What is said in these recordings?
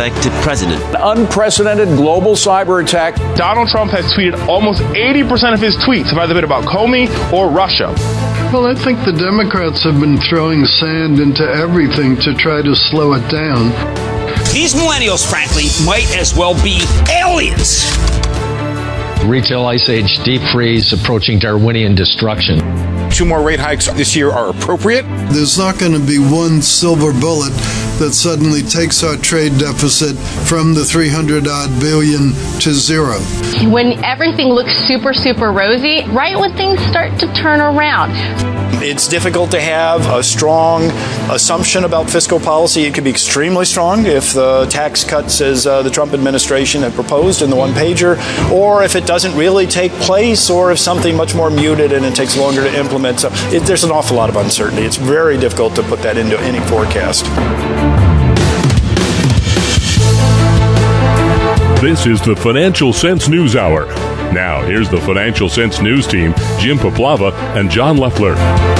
elected president. An unprecedented global cyber attack. Donald Trump has tweeted almost 80% of his tweets have either been about Comey or Russia. Well, I think the Democrats have been throwing sand into everything to try to slow it down. These millennials, frankly, might as well be aliens. Retail ice age deep freeze approaching Darwinian destruction. 2 more rate hikes this year are appropriate. There's not going to be one silver bullet that suddenly takes our trade deficit from the 300-odd billion to zero. When everything looks super, super rosy, right when things start to turn around. It's difficult to have a strong assumption about fiscal policy. It could be extremely strong if the tax cuts as the Trump administration had proposed in the one-pager, or if it doesn't really take place, or if something much more muted and it takes longer to implement. So there's an awful lot of uncertainty. It's very difficult to put that into any forecast. This is the Financial Sense News Hour. Now, here's the Financial Sense News team, Jim Poplava and John Loeffler.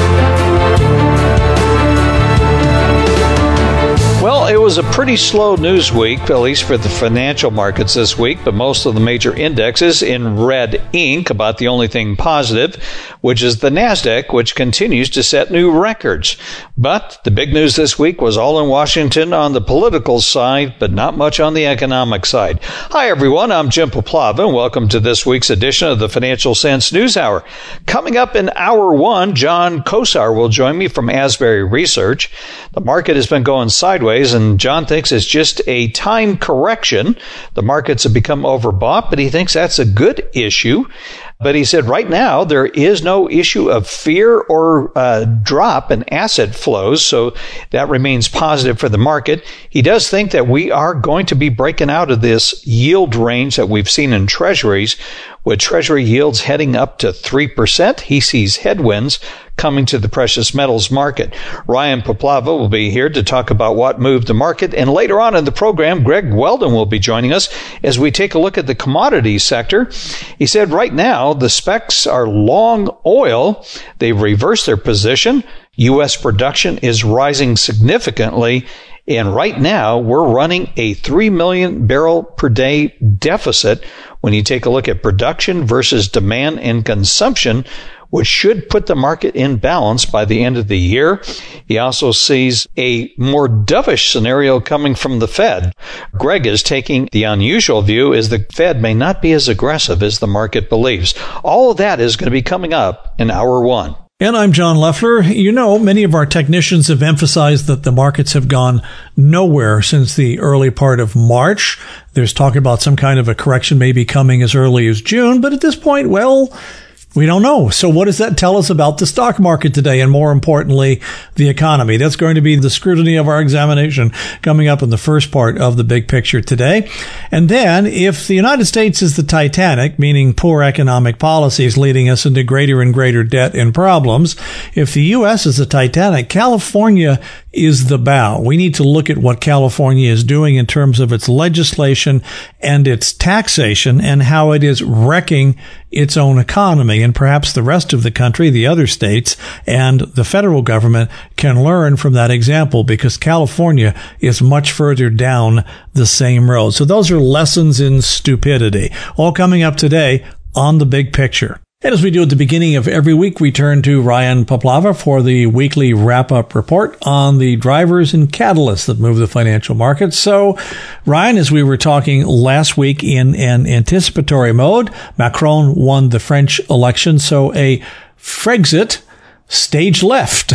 Well, it was a pretty slow news week, at least for the financial markets this week, but most of the major indexes in red ink. About the only thing positive, which is the NASDAQ, which continues to set new records. But the big news this week was all in Washington on the political side, but not much on the economic side. Hi, everyone. I'm Jim Poplava, and welcome to this week's edition of the Financial Sense News Hour. Coming up in Hour 1, John Kosar will join me from Asbury Research. The market has been going sideways, and John thinks it's just a time correction. The markets have become overbought, but he thinks that's a good issue. But he said right now there is no issue of fear or drop in asset flows, so that remains positive for the market. He does think that we are going to be breaking out of this yield range that we've seen in treasuries, with treasury yields heading up to 3%. He sees headwinds coming to the precious metals market. Ryan Poplava will be here to talk about what moved the market, and later on in the program, Greg Weldon will be joining us as we take a look at the commodities sector. He said right now the specs are long oil. They've reversed their position. U.S. production is rising significantly, and right now we're running a 3 million barrel per day deficit when you take a look at production versus demand and consumption, which should put the market in balance by the end of the year. He also sees a more dovish scenario coming from the Fed. Greg is taking the unusual view is the Fed may not be as aggressive as the market believes. All of that is going to be coming up in Hour 1. And I'm John Loeffler. You know, many of our technicians have emphasized that the markets have gone nowhere since the early part of March. There's talk about some kind of a correction maybe coming as early as June, but at this point, well, we don't know. So what does that tell us about the stock market today, and more importantly, the economy? That's going to be the scrutiny of our examination coming up in the first part of the big picture today. And then, if the United States is the Titanic, meaning poor economic policies leading us into greater and greater debt and problems, if the U.S. is the Titanic, California is the bow. We need to look at what California is doing in terms of its legislation and its taxation and how it is wrecking its own economy. And perhaps the rest of the country, the other states, and the federal government can learn from that example, because California is much further down the same road. So those are lessons in stupidity. All coming up today on The Big Picture. And as we do at the beginning of every week, we turn to Ryan Poplava for the weekly wrap-up report on the drivers and catalysts that move the financial markets. So, Ryan, as we were talking last week in an anticipatory mode, Macron won the French election, so a Frexit stage left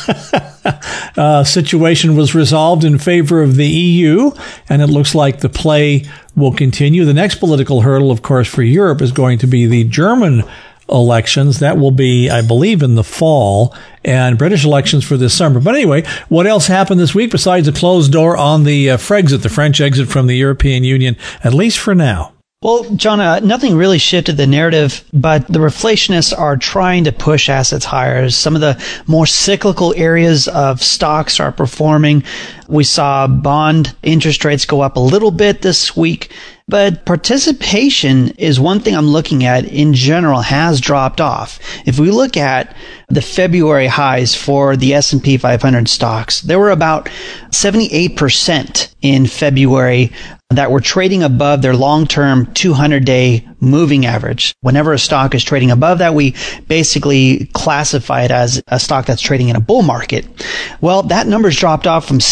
situation was resolved in favor of the EU, and it looks like the play will continue. The next political hurdle, of course, for Europe is going to be the German elections. That will be, I believe, in the fall, and British elections for this summer. But anyway, what else happened this week besides a closed door on the Frexit, the French exit from the European Union, at least for now? Well, John, nothing really shifted the narrative, but the reflationists are trying to push assets higher. Some of the more cyclical areas of stocks are performing. We saw bond interest rates go up a little bit this week. But participation is one thing I'm looking at in general has dropped off. If we look at the February highs for the S&P 500 stocks, there were about 78% in February that were trading above their long-term 200-day moving average. Whenever a stock is trading above that, we basically classify it as a stock that's trading in a bull market. Well, that number's dropped off from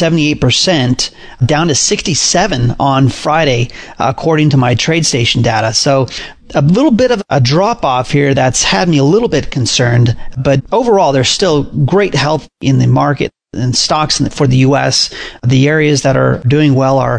78% down to 67 on Friday, according to my TradeStation data. So a little bit of a drop off here that's had me a little bit concerned, but overall there's still great health in the market and stocks for the U.S. The areas that are doing well are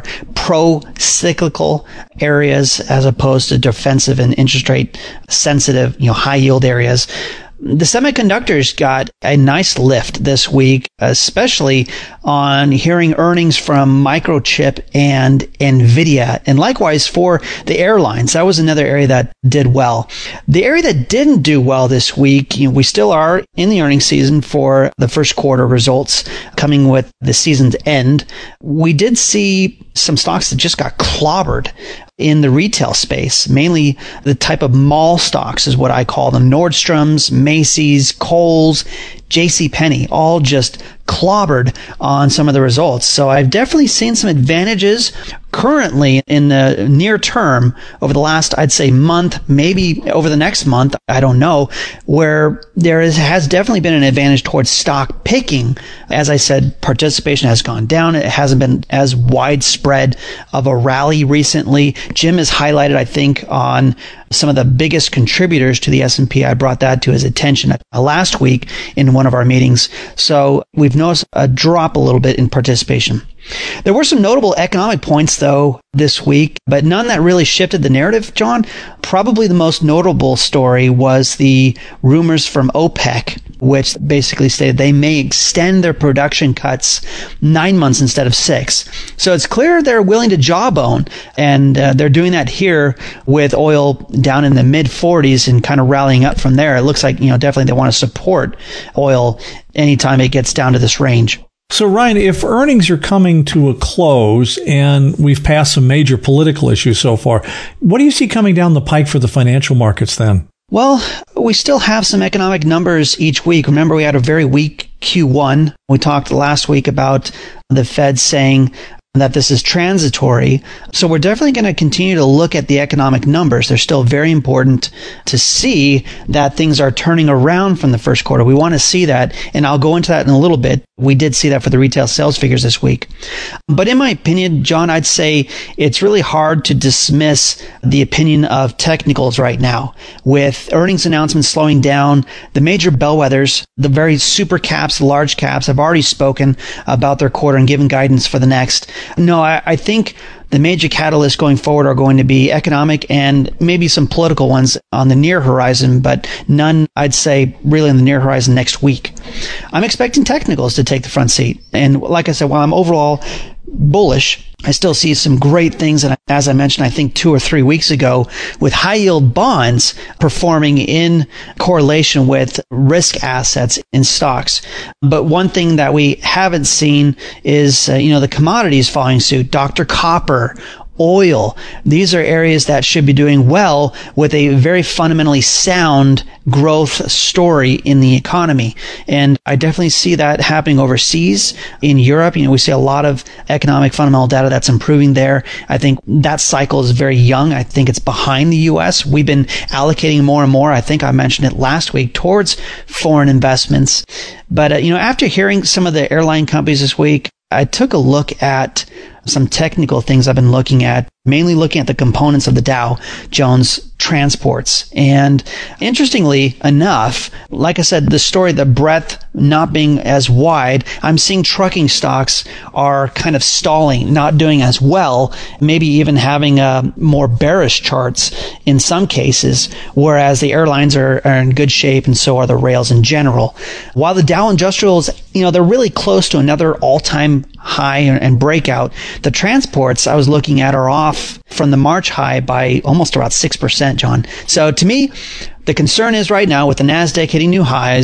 pro-cyclical areas as opposed to defensive and interest rate sensitive, high yield areas. The semiconductors got a nice lift this week, especially on hearing earnings from Microchip and NVIDIA, and likewise for the airlines. That was another area that did well. The area that didn't do well this week, we still are in the earnings season for the first quarter results coming with the season's end. We did see some stocks that just got clobbered in the retail space, mainly the type of mall stocks is what I call them. Nordstrom's, Macy's, Kohl's, JCPenney, all just clobbered on some of the results. So I've definitely seen some advantages currently in the near term over the last, I'd say, month, maybe over the next month, I don't know, where has definitely been an advantage towards stock picking. As I said, participation has gone down. It hasn't been as widespread of a rally recently. Jim has highlighted, I think, on some of the biggest contributors to the S&P. I brought that to his attention last week in one of our meetings. So we've noticed a drop a little bit in participation. There were some notable economic points, though, this week, but none that really shifted the narrative, John. Probably the most notable story was the rumors from OPEC, which basically stated they may extend their production cuts 9 months instead of 6. So it's clear they're willing to jawbone, and they're doing that here with oil down in the mid-40s and kind of rallying up from there. It looks like, definitely they want to support oil anytime it gets down to this range. So, Ryan, if earnings are coming to a close and we've passed some major political issues so far, what do you see coming down the pike for the financial markets then? Well, we still have some economic numbers each week. Remember, we had a very weak Q1. We talked last week about the Fed saying that this is transitory. So we're definitely going to continue to look at the economic numbers. They're still very important to see that things are turning around from the first quarter. We want to see that, and I'll go into that in a little bit. We did see that for the retail sales figures this week. But in my opinion, John, I'd say it's really hard to dismiss the opinion of technicals right now. With earnings announcements slowing down, the major bellwethers, the very super caps, the large caps, have already spoken about their quarter and given guidance for the next. No, I think the major catalysts going forward are going to be economic and maybe some political ones on the near horizon, but none, I'd say, really on the near horizon next week. I'm expecting technicals to take the front seat. And like I said, while I'm overall bullish, I still see some great things. And as I mentioned, I think 2 or 3 weeks ago, with high yield bonds performing in correlation with risk assets in stocks. But one thing that we haven't seen is, the commodities following suit. Dr. Copper, oil. These are areas that should be doing well with a very fundamentally sound growth story in the economy. And I definitely see that happening overseas. In Europe, we see a lot of economic fundamental data that's improving there. I think that cycle is very young. I think it's behind the U.S. We've been allocating more and more, I think I mentioned it last week, towards foreign investments. But, after hearing some of the airline companies this week, I took a look at some technical things I've been looking at, mainly looking at the components of the Dow Jones transports. And interestingly enough, like I said, the story, the breadth not being as wide, I'm seeing trucking stocks are kind of stalling, not doing as well, maybe even having more bearish charts in some cases, whereas the airlines are in good shape, and so are the rails in general. While the Dow Industrials, they're really close to another all-time high and breakout, the transports I was looking at are off from the March high by almost about 6%, John. So to me, the concern is right now with the NASDAQ hitting new highs,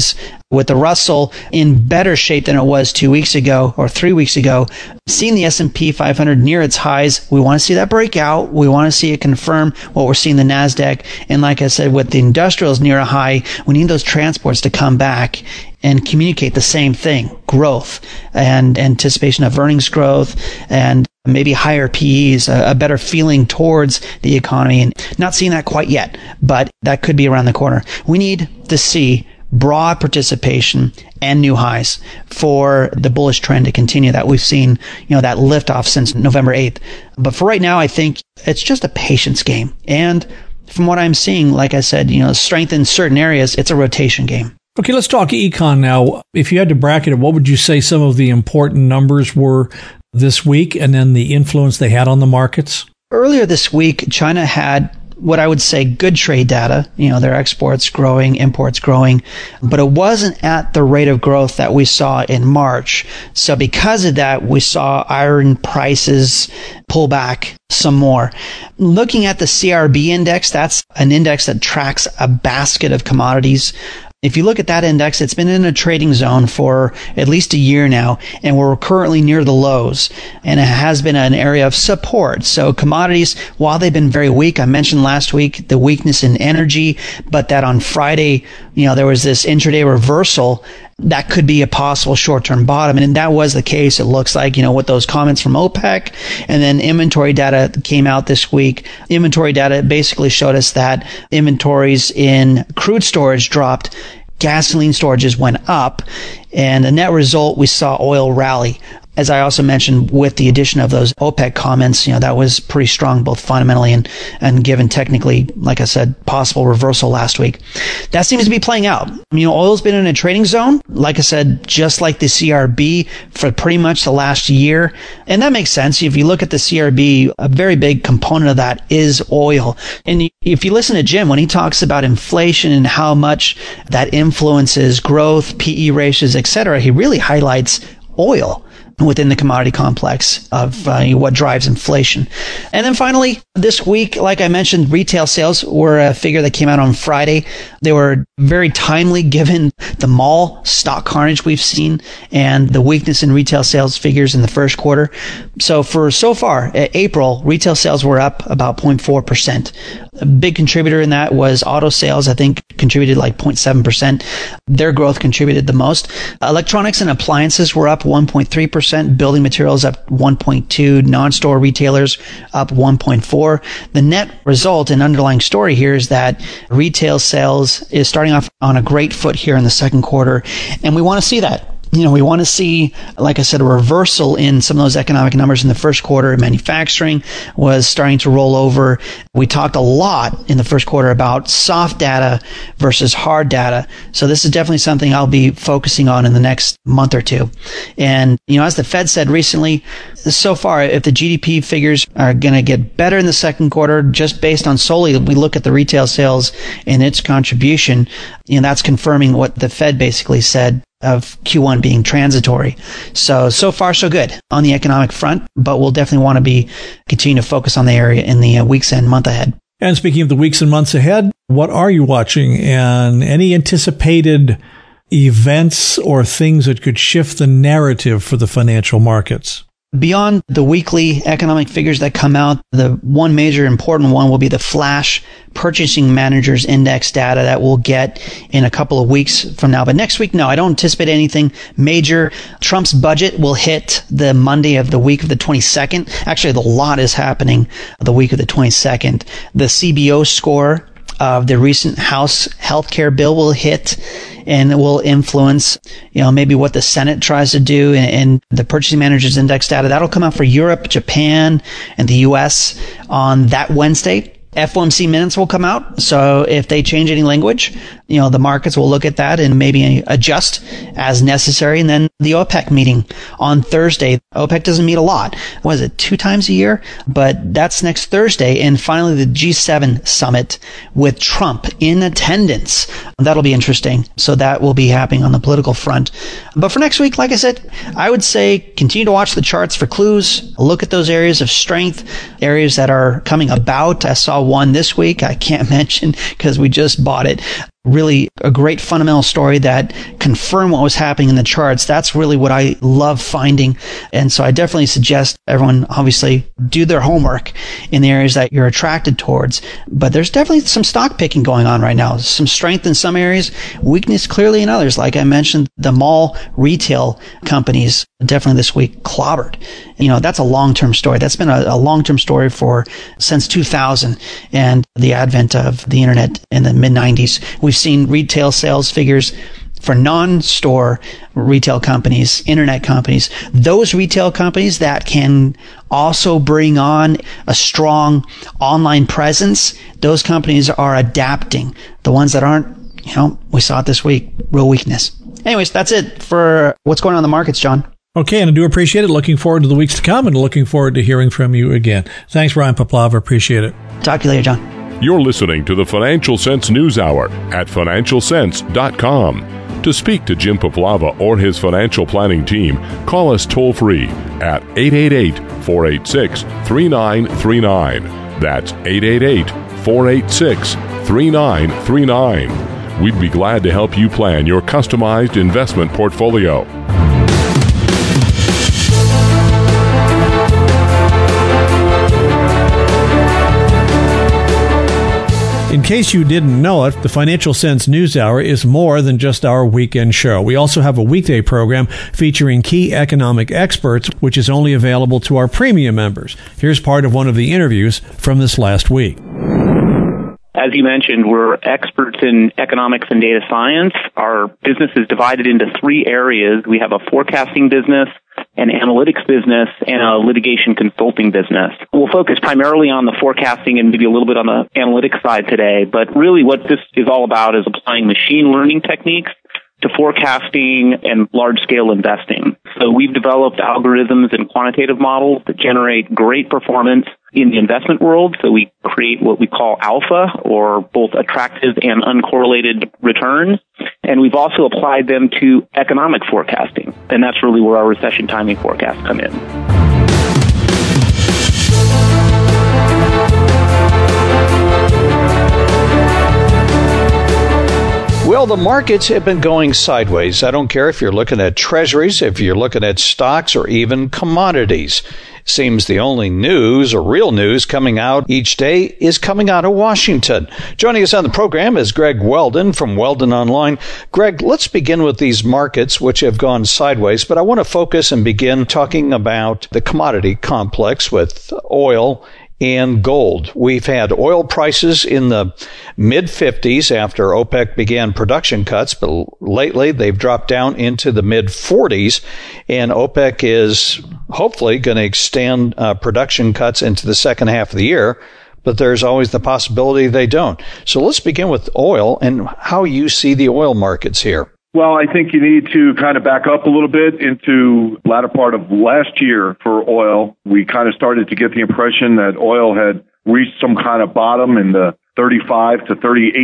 with the Russell in better shape than it was 2 weeks ago or 3 weeks ago. Seeing the S&P 500 near its highs, we want to see that breakout. We want to see it confirm what we're seeing in the NASDAQ. And like I said, with the industrials near a high, we need those transports to come back and communicate the same thing, growth and anticipation of earnings growth and maybe higher PEs, a better feeling towards the economy. And not seeing that quite yet, but that could be around the corner. We need to see broad participation and new highs for the bullish trend to continue that we've seen, that liftoff since November 8th. But for right now, I think it's just a patience game. And from what I'm seeing, like I said, strength in certain areas, it's a rotation game. Okay, let's talk econ now. If you had to bracket it, what would you say some of the important numbers were this week and then the influence they had on the markets? Earlier this week, China had what I would say good trade data, their exports growing, imports growing, but it wasn't at the rate of growth that we saw in March. So because of that, we saw iron prices pull back some more. Looking at the CRB index, that's an index that tracks a basket of commodities. If you look at that index, it's been in a trading zone for at least a year now, and we're currently near the lows, and it has been an area of support. So commodities, while they've been very weak, I mentioned last week the weakness in energy, but that on Friday, there was this intraday reversal that could be a possible short-term bottom. And that was the case, it looks like, with those comments from OPEC. And then inventory data came out this week. Inventory data basically showed us that inventories in crude storage dropped, gasoline storages went up, and the net result, we saw oil rally. As I also mentioned, with the addition of those OPEC comments, that was pretty strong, both fundamentally and given technically, like I said, possible reversal last week. That seems to be playing out. Oil's been in a trading zone, like I said, just like the CRB for pretty much the last year. And that makes sense. If you look at the CRB, a very big component of that is oil. And if you listen to Jim, when he talks about inflation and how much that influences growth, PE ratios, etc., he really highlights oil within the commodity complex of what drives inflation. And then finally, this week, like I mentioned, retail sales were a figure that came out on Friday. They were very timely given the mall stock carnage we've seen and the weakness in retail sales figures in the first quarter. So far, April, retail sales were up about 0.4%. A big contributor in that was auto sales, I think, contributed like 0.7%. Their growth contributed the most. Electronics and appliances were up 1.3%. Building materials up 1.2%. Non-store retailers up 1.4%. The net result and underlying story here is that retail sales is starting off on a great foot here in the second quarter, and we want to see that. We want to see, like I said, a reversal in some of those economic numbers in the first quarter. Manufacturing was starting to roll over. We talked a lot in the first quarter about soft data versus hard data. So this is definitely something I'll be focusing on in the next month or two. And, as the Fed said recently, so far, if the GDP figures are going to get better in the second quarter, just based on solely we look at the retail sales and its contribution, that's confirming what the Fed basically said of Q1 being transitory. So far so good on the economic front, but we'll definitely want to continue to focus on the area in the weeks and month ahead. And speaking of the weeks and months ahead, what are you watching, and any anticipated events or things that could shift the narrative for the financial markets? Beyond the weekly economic figures that come out, the one major important one will be the Flash Purchasing Managers Index data that we'll get in a couple of weeks from now. But next week, no, I don't anticipate anything major. Trump's budget will hit the Monday of the week of the 22nd. Actually, the lot is happening the week of the 22nd. The CBO score of the recent House healthcare bill will hit, and it will influence, maybe what the Senate tries to do, and the Purchasing Managers Index data. That'll come out for Europe, Japan, and the U.S. on that Wednesday. FOMC minutes will come out. So if they change any language, the markets will look at that and maybe adjust as necessary. And then the OPEC meeting on Thursday. OPEC doesn't meet a lot. What is it, 2 times a year? But that's next Thursday. And finally, the G7 summit with Trump in attendance. That'll be interesting. So that will be happening on the political front. But for next week, like I said, I would say continue to watch the charts for clues. Look at those areas of strength, areas that are coming about. I saw one this week I can't mention because we just bought it. really a great fundamental story that confirmed what was happening in the charts. That's really what I love finding. And so I definitely suggest everyone obviously do their homework in the areas that you're attracted towards. But there's definitely some stock picking going on right now. Some strength in some areas, weakness clearly in others. Like I mentioned, the mall retail companies definitely this week clobbered. That's a long-term story. That's been a long-term story since 2000 and the advent of the internet in the mid-90s. We've seen retail sales figures for non-store retail companies, internet companies, those retail companies that can also bring on a strong online presence. Those companies are adapting. The ones that aren't, we saw it this week, real weakness. Anyways, that's it for what's going on in the markets, John. Okay, and I do appreciate it. Looking forward to the weeks to come and looking forward to hearing from you again. Thanks, Ryan Poplava. Appreciate it. Talk to you later, John. You're listening to the Financial Sense News Hour at financialsense.com. To speak to Jim Poplava or his financial planning team, call us toll-free at 888-486-3939. That's 888-486-3939. We'd be glad to help you plan your customized investment portfolio. In case you didn't know it, the Financial Sense News Hour is more than just our weekend show. We also have a weekday program featuring key economic experts, which is only available to our premium members. Here's part of one of the interviews from this last week. As you mentioned, we're experts in economics and data science. Our business is divided into three areas. We have a forecasting business, an analytics business, and a litigation consulting business. We'll focus primarily on the forecasting and maybe a little bit on the analytics side today, but really what this is all about is applying machine learning techniques to forecasting and large-scale investing. So we've developed algorithms and quantitative models that generate great performance in the investment world. So we create what we call alpha, or both attractive and uncorrelated returns. And we've also applied them to economic forecasting. And that's really where our recession timing forecasts come in. Well, the markets have been going sideways. I don't care if you're looking at treasuries, if you're looking at stocks, or even commodities. Seems the only news or real news coming out each day is coming out of Washington. Joining us on the program is Greg Weldon from Weldon Online. Greg, let's begin with these markets which have gone sideways, but I want to focus and begin talking about the commodity complex with oil and gold. We've had oil prices in the mid-50s after OPEC began production cuts, but lately they've dropped down into the mid-40s, and OPEC is hopefully going to extend production cuts into the second half of the year, but there's always the possibility they don't. So let's begin with oil and how you see the oil markets here. Well, I think you need to kind of back up a little bit into the latter part of last year for oil. We kind of started to get the impression that oil had reached some kind of bottom in the $35 to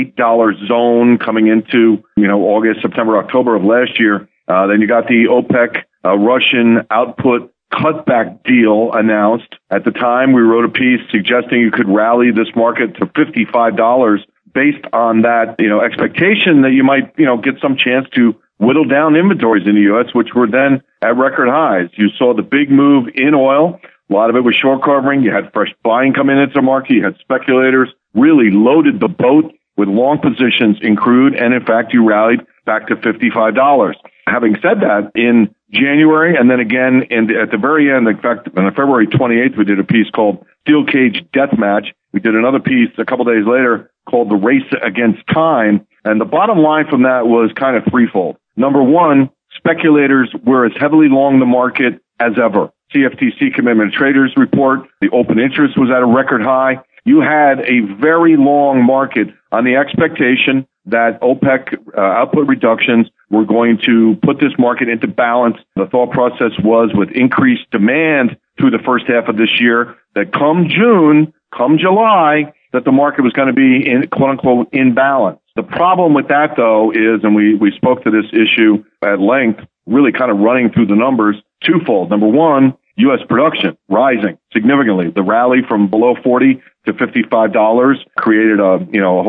$38 zone coming into, August, September, October of last year. Then you got the OPEC Russian output cutback deal announced. At the time, we wrote a piece suggesting you could rally this market to $55 based on that, expectation that you might, get some chance to whittle down inventories in the U.S., which were then at record highs. You saw the big move in oil. A lot of it was short covering. You had fresh buying come into the market. You had speculators really loaded the boat with long positions in crude. And in fact, you rallied back to $55. Having said that, in January and then again at the very end, in fact, on February 28th, we did a piece called Steel Cage Deathmatch. We did another piece a couple days later called The Race Against Time. And the bottom line from that was kind of threefold. Number one, speculators were as heavily long the market as ever. CFTC Commitment Traders report, the open interest was at a record high. You had a very long market on the expectation that OPEC output reductions were going to put this market into balance. The thought process was with increased demand through the first half of this year, that come June, come July, that the market was going to be in, quote unquote, in balance. The problem with that, though, is, and we spoke to this issue at length, really kind of running through the numbers, twofold. Number one, U.S. production rising significantly. The rally from below $40 to $55 created a whole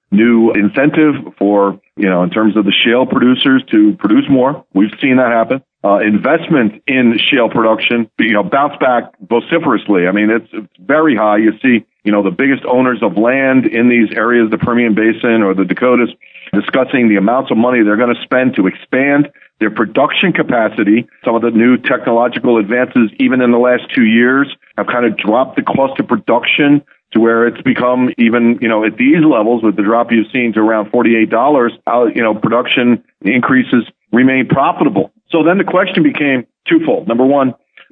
new incentive for, in terms of the shale producers to produce more. We've seen that happen. Investment in shale production, bounced back vociferously. I mean, it's very high. You see, the biggest owners of land in these areas, the Permian Basin or the Dakotas, discussing the amounts of money they're going to spend to expand their production capacity. Some of the new technological advances, even in the last 2 years, have kind of dropped the cost of production to where it's become even, at these levels with the drop you've seen to around $48, production increases remain profitable. So then the question became twofold. Number one,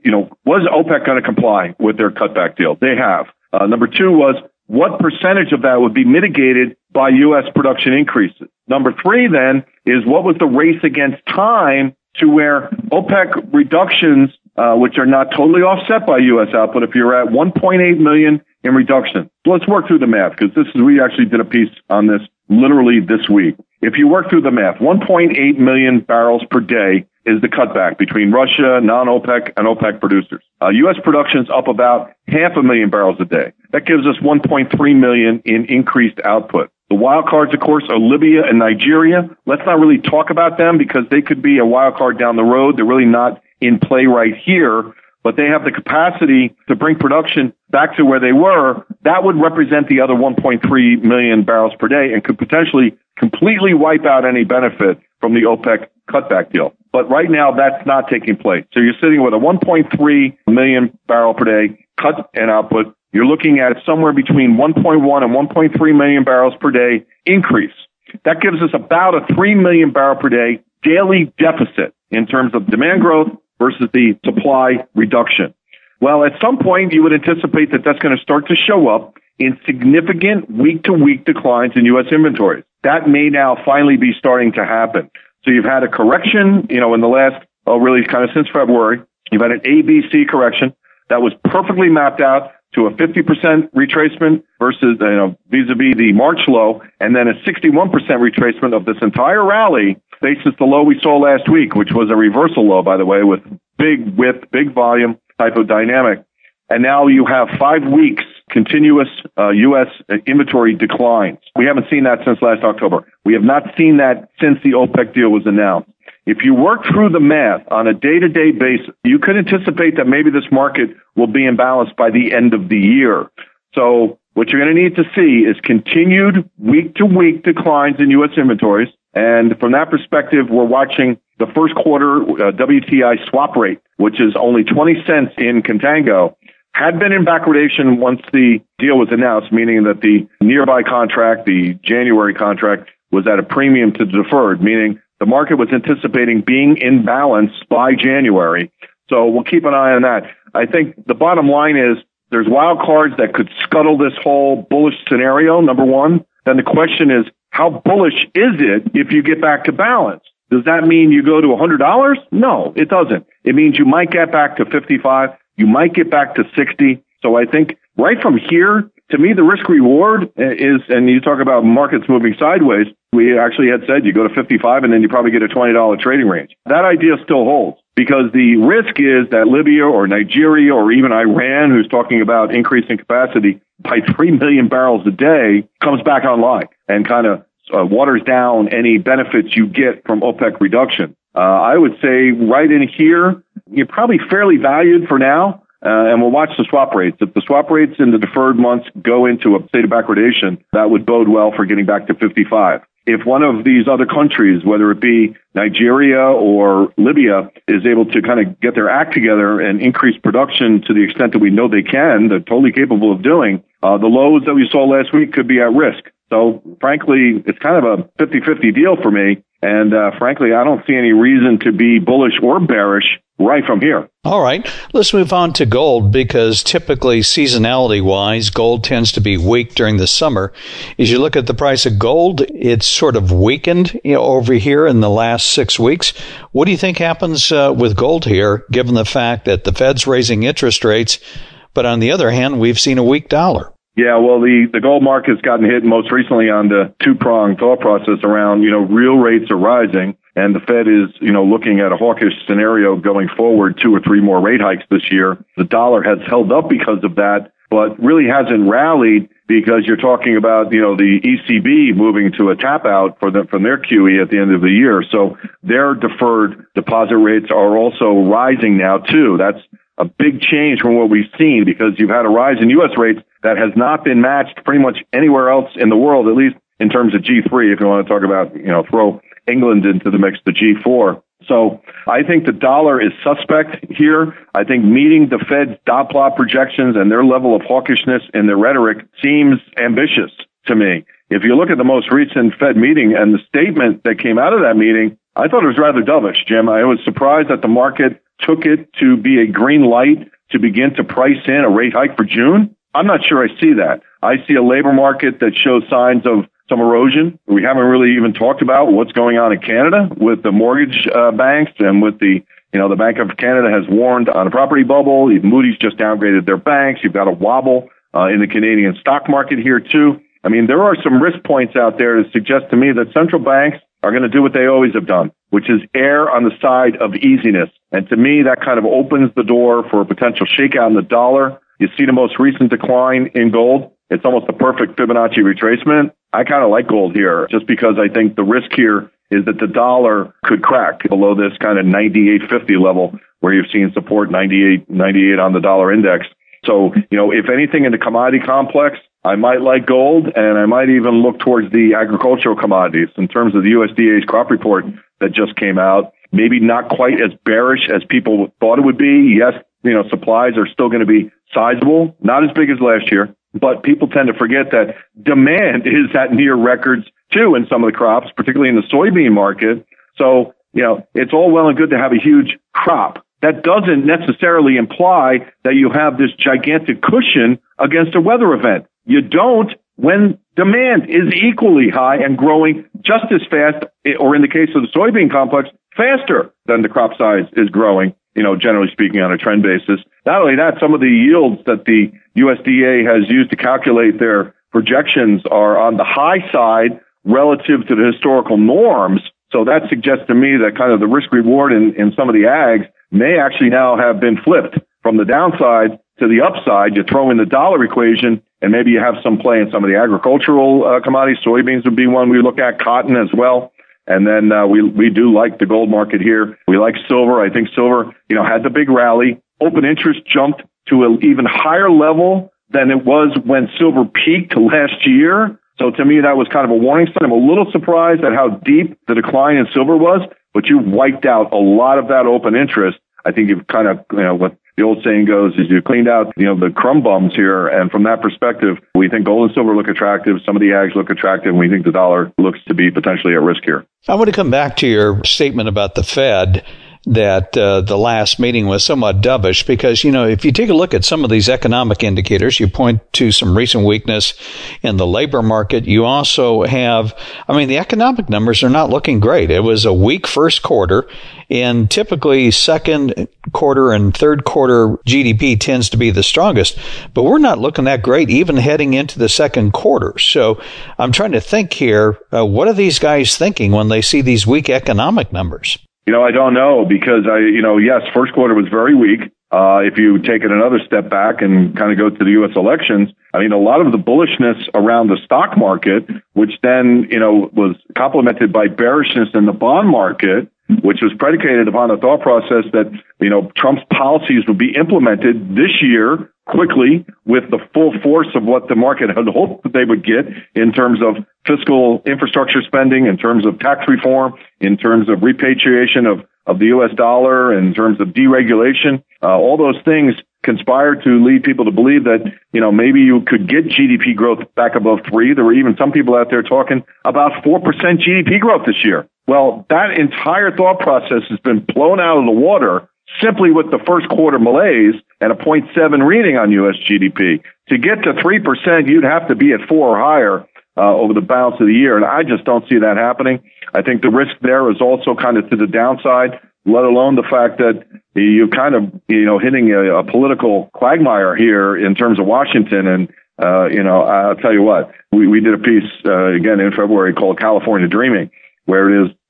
was OPEC going to comply with their cutback deal? They have. Number two was, what percentage of that would be mitigated by U.S. production increases? Number three, then, is what was the race against time to where OPEC reductions, which are not totally offset by U.S. output, if you're at 1.8 million in reduction. So let's work through the math, because we actually did a piece on this literally this week. If you work through the math, 1.8 million barrels per day is the cutback between Russia, non-OPEC, and OPEC producers. U.S. production's up about 500,000 barrels a day. That gives us 1.3 million in increased output. The wild cards, of course, are Libya and Nigeria. Let's not really talk about them because they could be a wild card down the road. They're really not in play right here, but they have the capacity to bring production back to where they were. That would represent the other 1.3 million barrels per day and could potentially completely wipe out any benefit from the OPEC cutback deal. But right now, that's not taking place. So you're sitting with a 1.3 million barrel per day cut in output. You're looking at somewhere between 1.1 and 1.3 million barrels per day increase. That gives us about a 3 million barrel per day daily deficit in terms of demand growth versus the supply reduction. Well, at some point, you would anticipate that that's going to start to show up in significant week-to-week declines in U.S. inventories. That may now finally be starting to happen. So you've had a correction, in the last, really kind of since February. You've had an ABC correction that was perfectly mapped out to a 50% retracement versus, vis-a-vis the March low, and then a 61% retracement of this entire rally basis the low we saw last week, which was a reversal low, by the way, with big width, big volume type of dynamic. And now you have 5 weeks continuous U.S. inventory declines. We haven't seen that since last October. We have not seen that since the OPEC deal was announced. If you work through the math on a day-to-day basis, you could anticipate that maybe this market will be imbalanced by the end of the year. So what you're going to need to see is continued week-to-week declines in U.S. inventories. And from that perspective, we're watching the first quarter WTI swap rate, which is only 20 cents in contango, had been in backwardation once the deal was announced, meaning that the nearby contract, the January contract, was at a premium to the deferred, meaning the market was anticipating being in balance by January. So we'll keep an eye on that. I think the bottom line is there's wild cards that could scuttle this whole bullish scenario, number one. Then the question is, how bullish is it if you get back to balance? Does that mean you go to $100? No, it doesn't. It means you might get back to 55. You might get back to 60. So I think right from here, to me, the risk reward is, and you talk about markets moving sideways, we actually had said you go to 55 and then you probably get a $20 trading range. That idea still holds because the risk is that Libya or Nigeria or even Iran, who's talking about increasing capacity by 3 million barrels a day, comes back online and kind of waters down any benefits you get from OPEC reduction. I would say right in here, you're probably fairly valued for now. And we'll watch the swap rates. If the swap rates in the deferred months go into a state of backwardation, that would bode well for getting back to 55. If one of these other countries, whether it be Nigeria or Libya, is able to kind of get their act together and increase production to the extent that we know they can, they're totally capable of doing, the lows that we saw last week could be at risk. So, frankly, it's kind of a 50-50 deal for me. And frankly, I don't see any reason to be bullish or bearish right from here. All right, let's move on to gold because typically seasonality-wise, gold tends to be weak during the summer. As you look at the price of gold, it's sort of weakened over here in the last 6 weeks. What do you think happens with gold here, given the fact that the Fed's raising interest rates, but on the other hand, we've seen a weak dollar? Yeah, well, the gold market's gotten hit most recently on the two-pronged thought process around, real rates are rising. And the Fed is, looking at a hawkish scenario going forward, 2 or 3 more rate hikes this year. The dollar has held up because of that, but really hasn't rallied because you're talking about, the ECB moving to a tap out from their QE at the end of the year. So their deferred deposit rates are also rising now too. That's a big change from what we've seen, because you've had a rise in U.S. rates that has not been matched pretty much anywhere else in the world, at least in terms of G3, if you want to talk about, throw England into the mix, the G4. So I think the dollar is suspect here. I think meeting the Fed's dot plot projections and their level of hawkishness in their rhetoric seems ambitious to me. If you look at the most recent Fed meeting and the statement that came out of that meeting, I thought it was rather dovish, Jim. I was surprised that the market took it to be a green light to begin to price in a rate hike for June. I'm not sure I see that. I see a labor market that shows signs of some erosion. We haven't really even talked about what's going on in Canada with the mortgage banks and with the Bank of Canada has warned on a property bubble. Moody's just downgraded their banks. You've got a wobble in the Canadian stock market here too. I mean, there are some risk points out there to suggest to me that central banks are going to do what they always have done, which is err on the side of easiness. And to me, that kind of opens the door for a potential shakeout in the dollar. You see the most recent decline in gold. It's almost a perfect Fibonacci retracement. I kind of like gold here just because I think the risk here is that the dollar could crack below this kind of 98.50 level where you've seen support 98 on the dollar index. So, if anything in the commodity complex, I might like gold, and I might even look towards the agricultural commodities in terms of the USDA's crop report that just came out. Maybe not quite as bearish as people thought it would be. Yes, supplies are still going to be sizable, not as big as last year, but people tend to forget that demand is at near records too in some of the crops, particularly in the soybean market. So, it's all well and good to have a huge crop. That doesn't necessarily imply that you have this gigantic cushion against a weather event. You don't when demand is equally high and growing just as fast, or in the case of the soybean complex, faster than the crop size is growing, generally speaking on a trend basis. Not only that, some of the yields that the USDA has used to calculate their projections are on the high side relative to the historical norms. So that suggests to me that kind of the risk reward in some of the ags may actually now have been flipped from the downside to the upside. You throw in the dollar equation, and maybe you have some play in some of the agricultural commodities. Soybeans would be one we look at, cotton as well. And then we do like the gold market here. We like silver. I think silver, had the big rally. Open interest jumped to an even higher level than it was when silver peaked last year. So to me, that was kind of a warning sign. I'm a little surprised at how deep the decline in silver was, but you wiped out a lot of that open interest. I think you've kind of, what the old saying goes is you cleaned out, the crumb bums here. And from that perspective, we think gold and silver look attractive. Some of the ags look attractive. And we think the dollar looks to be potentially at risk here. I want to come back to your statement about the Fed, that the last meeting was somewhat dovish because, if you take a look at some of these economic indicators, you point to some recent weakness in the labor market. You also have, the economic numbers are not looking great. It was a weak first quarter, and typically second quarter and third quarter GDP tends to be the strongest, but we're not looking that great even heading into the second quarter. So I'm trying to think here, what are these guys thinking when they see these weak economic numbers? I don't know because yes, first quarter was very weak. If you take it another step back and kind of go to the U.S. elections, a lot of the bullishness around the stock market, which then, was complemented by bearishness in the bond market, which was predicated upon the thought process that, Trump's policies would be implemented this year quickly with the full force of what the market had hoped that they would get in terms of fiscal infrastructure spending, in terms of tax reform, in terms of repatriation of the U.S. dollar, in terms of deregulation. All those things conspired to lead people to believe that, maybe you could get GDP growth back above 3. There were even some people out there talking about 4% GDP growth this year. Well, that entire thought process has been blown out of the water simply with the first quarter malaise and a 0.7 reading on U.S. GDP. To get to 3%, you'd have to be at 4 or higher over the balance of the year, and I just don't see that happening. I think the risk there is also kind of to the downside, let alone the fact that you're kind of, hitting a political quagmire here in terms of Washington. And, I'll tell you what, we did a piece, again in February called California Dreaming, where it is,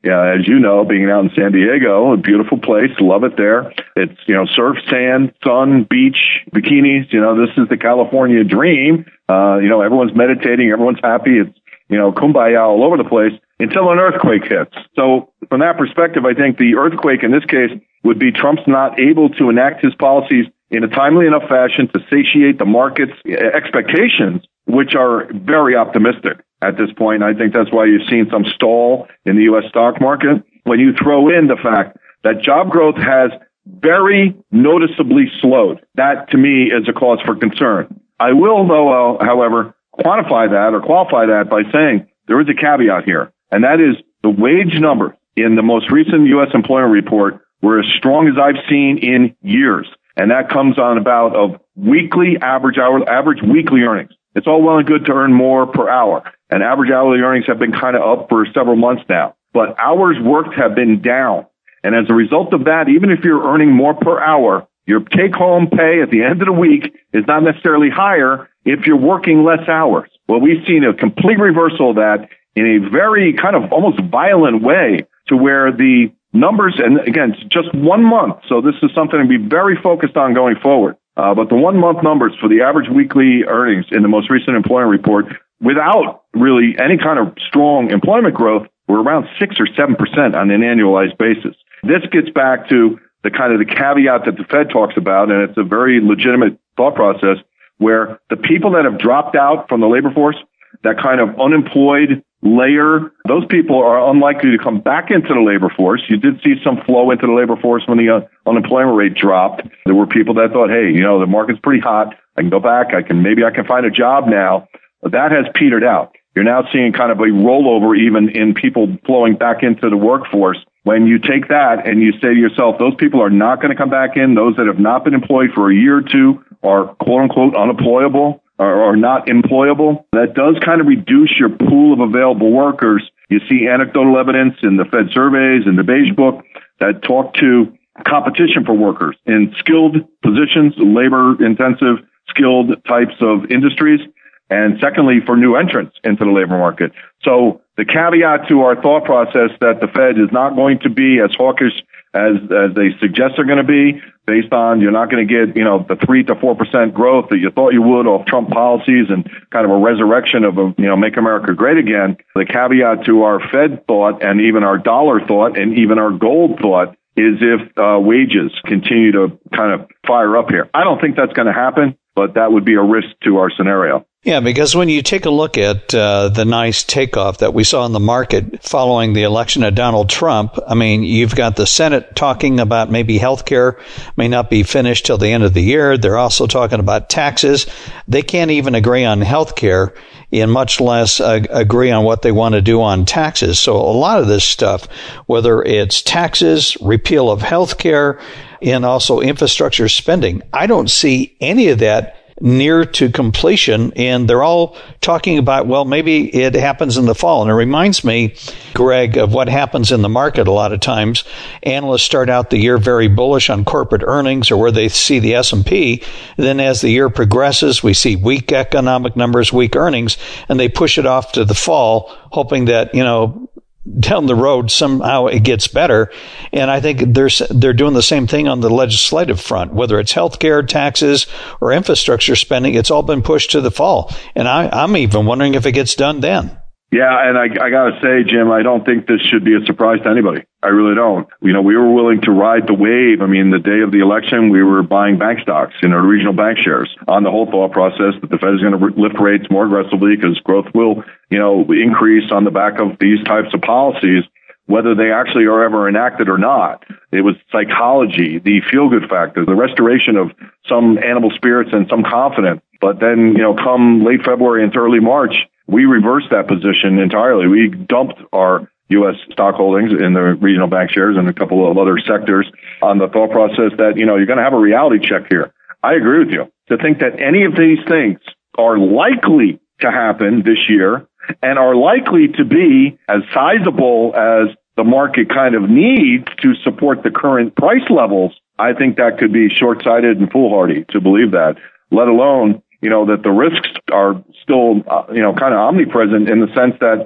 As you know, being out in San Diego, a beautiful place, love it there. It's, surf, sand, sun, beach, bikinis. This is the California dream. Everyone's meditating, everyone's happy. It's, kumbaya all over the place until an earthquake hits. So from that perspective, I think the earthquake in this case would be Trump's not able to enact his policies in a timely enough fashion to satiate the market's expectations, which are very optimistic at this point. I think that's why you've seen some stall in the U.S. stock market. When you throw in the fact that job growth has very noticeably slowed, that to me is a cause for concern. I will, though, however, quantify that or qualify that by saying there is a caveat here, and that is the wage numbers in the most recent U.S. employment report were as strong as I've seen in years. And that comes on about of weekly average weekly earnings. It's all well and good to earn more per hour. And average hourly earnings have been kind of up for several months now. But hours worked have been down. And as a result of that, even if you're earning more per hour, your take-home pay at the end of the week is not necessarily higher if you're working less hours. Well, we've seen a complete reversal of that in a very kind of almost violent way to where the numbers, and again, it's just 1 month, so this is something to be very focused on going forward. But the 1 month numbers for the average weekly earnings in the most recent employment report, without really any kind of strong employment growth, were around 6 or 7% on an annualized basis. This gets back to the kind of the caveat that the Fed talks about, and it's a very legitimate thought process, where the people that have dropped out from the labor force, that kind of unemployed layer, those people are unlikely to come back into the labor force. You did see some flow into the labor force when the unemployment rate dropped. There were people that thought, hey, the market's pretty hot. I can go back. Maybe I can find a job now. But that has petered out. You're now seeing kind of a rollover even in people flowing back into the workforce. When you take that and you say to yourself, those people are not going to come back in. Those that have not been employed for a year or two are quote unquote unemployable or not employable. That does kind of reduce your pool of available workers. You see anecdotal evidence in the Fed surveys and the Beige Book that talk to competition for workers in skilled positions, labor-intensive, skilled types of industries, and secondly, for new entrants into the labor market. So the caveat to our thought process that the Fed is not going to be as hawkish as they suggest they're going to be, based on you're not going to get, the 3 to 4% growth that you thought you would off Trump policies and kind of a resurrection of Make America Great Again. The caveat to our Fed thought and even our dollar thought and even our gold thought is if wages continue to kind of fire up here. I don't think that's going to happen, but that would be a risk to our scenario. Yeah, because when you take a look at the nice takeoff that we saw in the market following the election of Donald Trump, I mean, you've got the Senate talking about maybe healthcare may not be finished till the end of the year. They're also talking about taxes. They can't even agree on healthcare, and much less agree on what they want to do on taxes. So a lot of this stuff, whether it's taxes, repeal of healthcare, and also infrastructure spending, I don't see any of that near to completion, and they're all talking about, well, maybe it happens in the fall. And it reminds me, Greg, of what happens in the market a lot of times. Analysts start out the year very bullish on corporate earnings or where they see the S&P. Then as the year progresses, we see weak economic numbers, weak earnings, and they push it off to the fall, hoping that, down the road somehow it gets better. And I think they're doing the same thing on the legislative front, whether it's healthcare, taxes, or infrastructure spending. It's all been pushed to the fall. And I'm even wondering if it gets done then. Yeah, and I got to say, Jim, I don't think this should be a surprise to anybody. I really don't. We were willing to ride the wave. I mean, the day of the election, we were buying bank stocks, regional bank shares on the whole thought process that the Fed is going to lift rates more aggressively because growth will, increase on the back of these types of policies, whether they actually are ever enacted or not. It was psychology, the feel-good factor, the restoration of some animal spirits and some confidence. But then, come late February into early March, we reversed that position entirely. We dumped our U.S. stock holdings in the regional bank shares and a couple of other sectors on the thought process that, you're going to have a reality check here. I agree with you. To think that any of these things are likely to happen this year and are likely to be as sizable as the market kind of needs to support the current price levels, I think that could be short-sighted and foolhardy to believe that, let alone, that the risks are still, kind of omnipresent in the sense that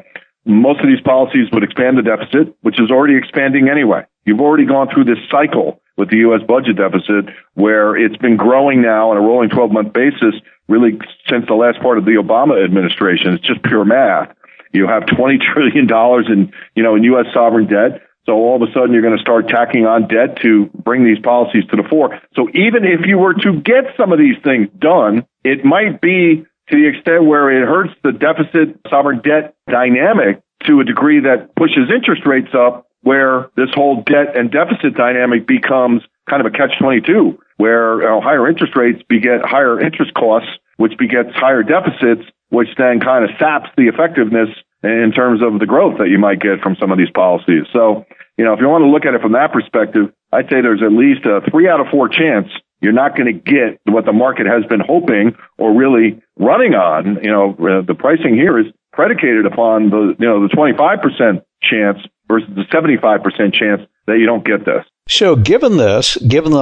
most of these policies would expand the deficit, which is already expanding anyway. You've already gone through this cycle with the U.S. budget deficit where it's been growing now on a rolling 12-month basis really since the last part of the Obama administration. It's just pure math. You have $20 trillion in U.S. sovereign debt. So all of a sudden you're going to start tacking on debt to bring these policies to the fore. So even if you were to get some of these things done, it might be to the extent where it hurts the deficit sovereign debt dynamic to a degree that pushes interest rates up, where this whole debt and deficit dynamic becomes kind of a catch-22, where higher interest rates beget higher interest costs, which begets higher deficits, which then kind of saps the effectiveness in terms of the growth that you might get from some of these policies. So, if you want to look at it from that perspective, I'd say there's at least a 3 out of 4 chance you're not going to get what the market has been hoping or really running on. The pricing here is predicated upon the 25% chance versus the 75% chance that you don't get this. So given this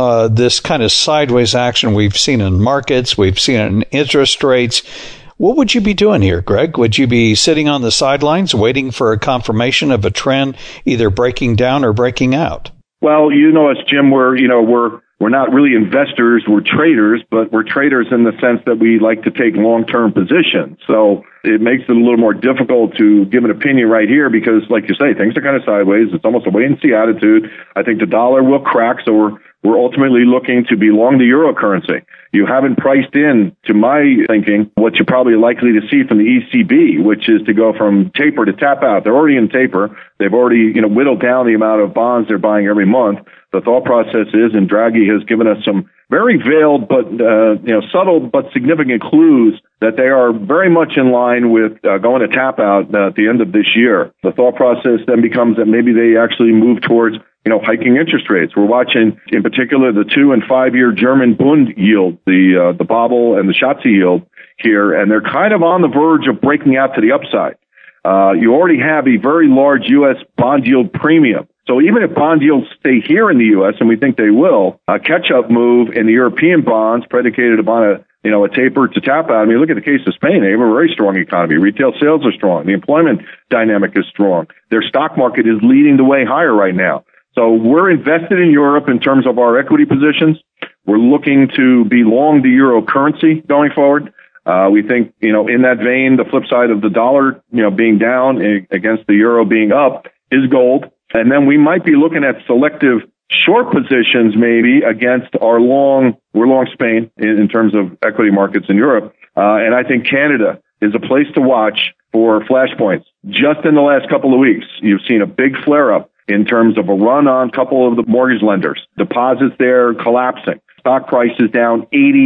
kind of sideways action we've seen in markets, we've seen it in interest rates, what would you be doing here, Greg? Would you be sitting on the sidelines waiting for a confirmation of a trend either breaking down or breaking out? Well, us, Jim, we're not really investors, we're traders, but we're traders in the sense that we like to take long-term positions. So it makes it a little more difficult to give an opinion right here because, like you say, things are kind of sideways. It's almost a wait-and-see attitude. I think the dollar will crack, so we're ultimately looking to be long the euro currency. You haven't priced in, to my thinking, what you're probably likely to see from the ECB, which is to go from taper to tap out. They're already in taper. They've already, whittled down the amount of bonds they're buying every month. The thought process is, and Draghi has given us some very veiled but, subtle but significant clues that they are very much in line with going to tap out at the end of this year. The thought process then becomes that maybe they actually move towards hiking interest rates. We're watching, in particular, the 2- and 5-year German Bund yield, the Babel and the Schatz yield here, and they're kind of on the verge of breaking out to the upside. You already have a very large U.S. bond yield premium. So even if bond yields stay here in the U.S., and we think they will, a catch-up move in the European bonds predicated upon a taper to tap out. I mean, look at the case of Spain. They have a very strong economy. Retail sales are strong. The employment dynamic is strong. Their stock market is leading the way higher right now. So we're invested in Europe in terms of our equity positions. We're looking to be long the euro currency going forward. We think, in that vein, the flip side of the dollar, being down against the euro being up is gold. And then we might be looking at selective short positions maybe against we're long Spain in terms of equity markets in Europe. And I think Canada is a place to watch for flashpoints. Just in the last couple of weeks, you've seen a big flare up in terms of a run on a couple of the mortgage lenders. Deposits there collapsing. Stock prices down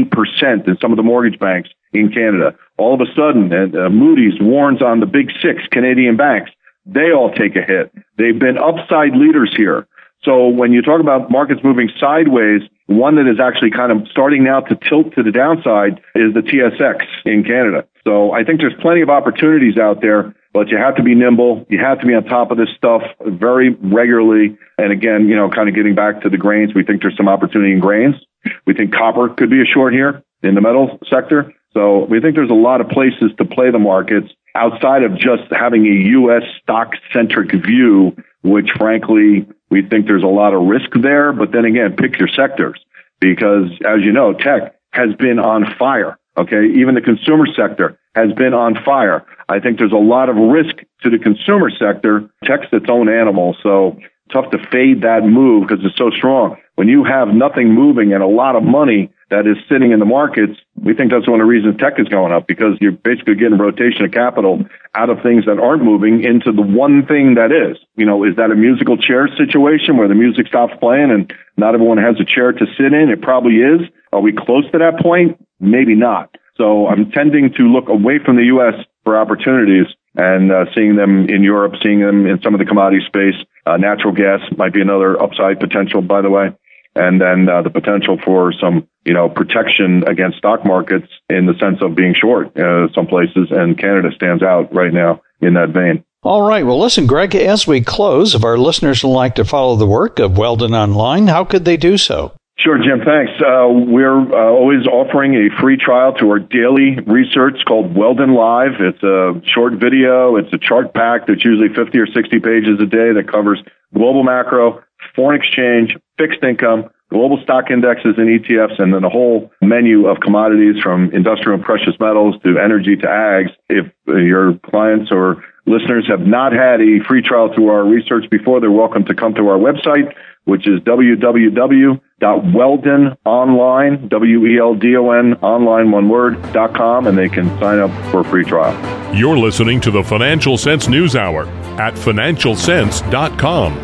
80% in some of the mortgage banks in Canada. All of a sudden, Moody's warns on the big 6 Canadian banks. They all take a hit. They've been upside leaders here. So when you talk about markets moving sideways, one that is actually kind of starting now to tilt to the downside is the TSX in Canada. So I think there's plenty of opportunities out there, but you have to be nimble. You have to be on top of this stuff very regularly. And again, kind of getting back to the grains, we think there's some opportunity in grains. We think copper could be a short here in the metals sector. So we think there's a lot of places to play the markets outside of just having a U.S. stock-centric view, which frankly, we think there's a lot of risk there. But then again, pick your sectors because, as you know, tech has been on fire. Okay, even the consumer sector has been on fire. I think there's a lot of risk to the consumer sector. Tech's its own animal, so tough to fade that move because it's so strong. When you have nothing moving and a lot of money that is sitting in the markets, we think that's one of the reasons tech is going up, because you're basically getting rotation of capital out of things that aren't moving into the one thing that is. Is that a musical chair situation where the music stops playing and not everyone has a chair to sit in? It probably is. Are we close to that point? Maybe not. So I'm tending to look away from the U.S. for opportunities and seeing them in Europe, seeing them in some of the commodity space. Natural gas might be another upside potential, by the way. And then the potential for some, protection against stock markets in the sense of being short some places. And Canada stands out right now in that vein. All right. Well, listen, Greg, as we close, if our listeners would like to follow the work of Weldon Online, how could they do so? Sure, Jim, thanks. We're always offering a free trial to our daily research called Weldon Live. It's a short video. It's a chart pack that's usually 50 or 60 pages a day that covers global macro, foreign exchange, fixed income, global stock indexes and ETFs, and then a whole menu of commodities from industrial and precious metals to energy to ags. If your clients or listeners have not had a free trial to our research before, they're welcome to come to our website, which is www.weldononline, WELDON, online, one word, .com, and they can sign up for a free trial. You're listening to the Financial Sense News Hour at financialsense.com.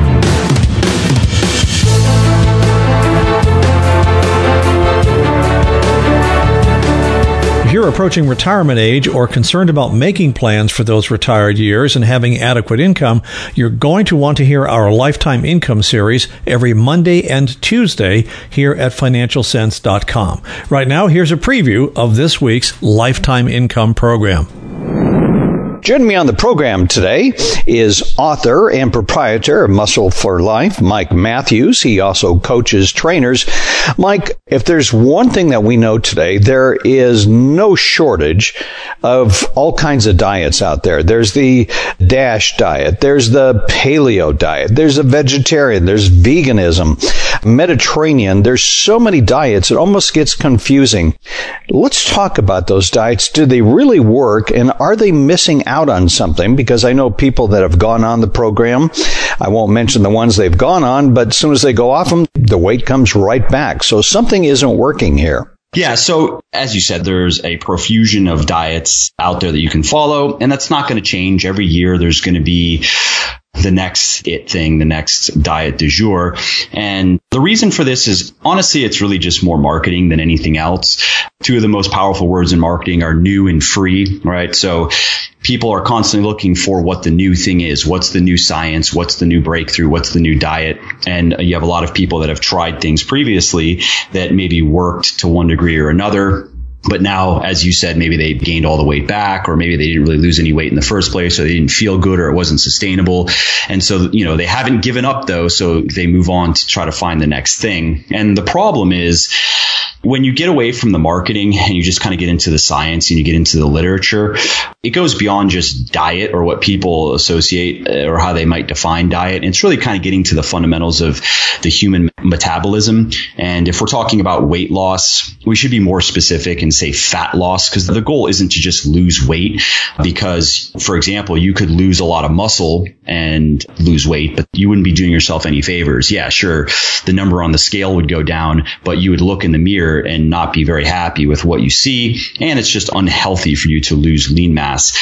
If you're approaching retirement age or concerned about making plans for those retired years and having adequate income, you're going to want to hear our Lifetime Income series every Monday and Tuesday here at financialsense.com. Right now, here's a preview of this week's Lifetime Income program. Joining me on the program today is author and proprietor of Muscle for Life, Mike Matthews. He also coaches trainers. Mike, if there's one thing that we know today, there is no shortage of all kinds of diets out there. There's the DASH diet. There's the paleo diet. There's a vegetarian. There's veganism, Mediterranean. There's so many diets, it almost gets confusing. Let's talk about those diets. Do they really work, and are they missing out on something? Because I know people that have gone on the program. I won't mention the ones they've gone on, but as soon as they go off them, the weight comes right back. So something isn't working here. Yeah, so as you said, there's a profusion of diets out there that you can follow, and that's not going to change. Every year there's going to be the next it thing, the next diet du jour. And the reason for this is, honestly, it's really just more marketing than anything else. Two of the most powerful words in marketing are new and free, right? So people are constantly looking for what the new thing is. What's the new science? What's the new breakthrough? What's the new diet? And you have a lot of people that have tried things previously that maybe worked to one degree or another. But now, as you said, maybe they gained all the weight back, or maybe they didn't really lose any weight in the first place, or they didn't feel good, or it wasn't sustainable. And so, they haven't given up though. So they move on to try to find the next thing. And the problem is, when you get away from the marketing and you just kind of get into the science and you get into the literature, it goes beyond just diet or what people associate or how they might define diet. It's really kind of getting to the fundamentals of the human metabolism. And if we're talking about weight loss, we should be more specific and say fat loss, because the goal isn't to just lose weight. Because, for example, you could lose a lot of muscle and lose weight, but you wouldn't be doing yourself any favors. Yeah, sure, the number on the scale would go down, but you would look in the mirror and not be very happy with what you see. And it's just unhealthy for you to lose lean mass.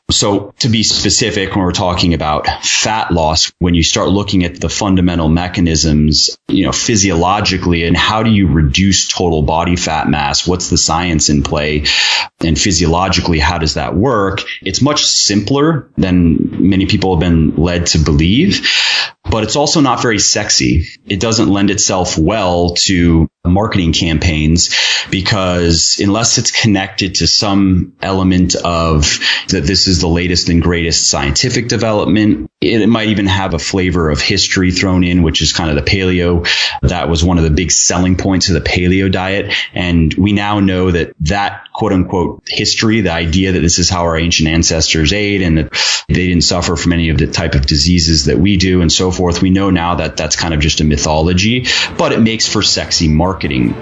So to be specific, when we're talking about fat loss, when you start looking at the fundamental mechanisms, physiologically, and how do you reduce total body fat mass? What's the science in play? And physiologically, how does that work? It's much simpler than many people have been led to believe, but it's also not very sexy. It doesn't lend itself well to marketing campaigns, because unless it's connected to some element of that this is the latest and greatest scientific development, it might even have a flavor of history thrown in, which is kind of the paleo. That was one of the big selling points of the paleo diet. And we now know that quote unquote history, the idea that this is how our ancient ancestors ate and that they didn't suffer from any of the type of diseases that we do and so forth. We know now that that's kind of just a mythology, but it makes for sexy marketing.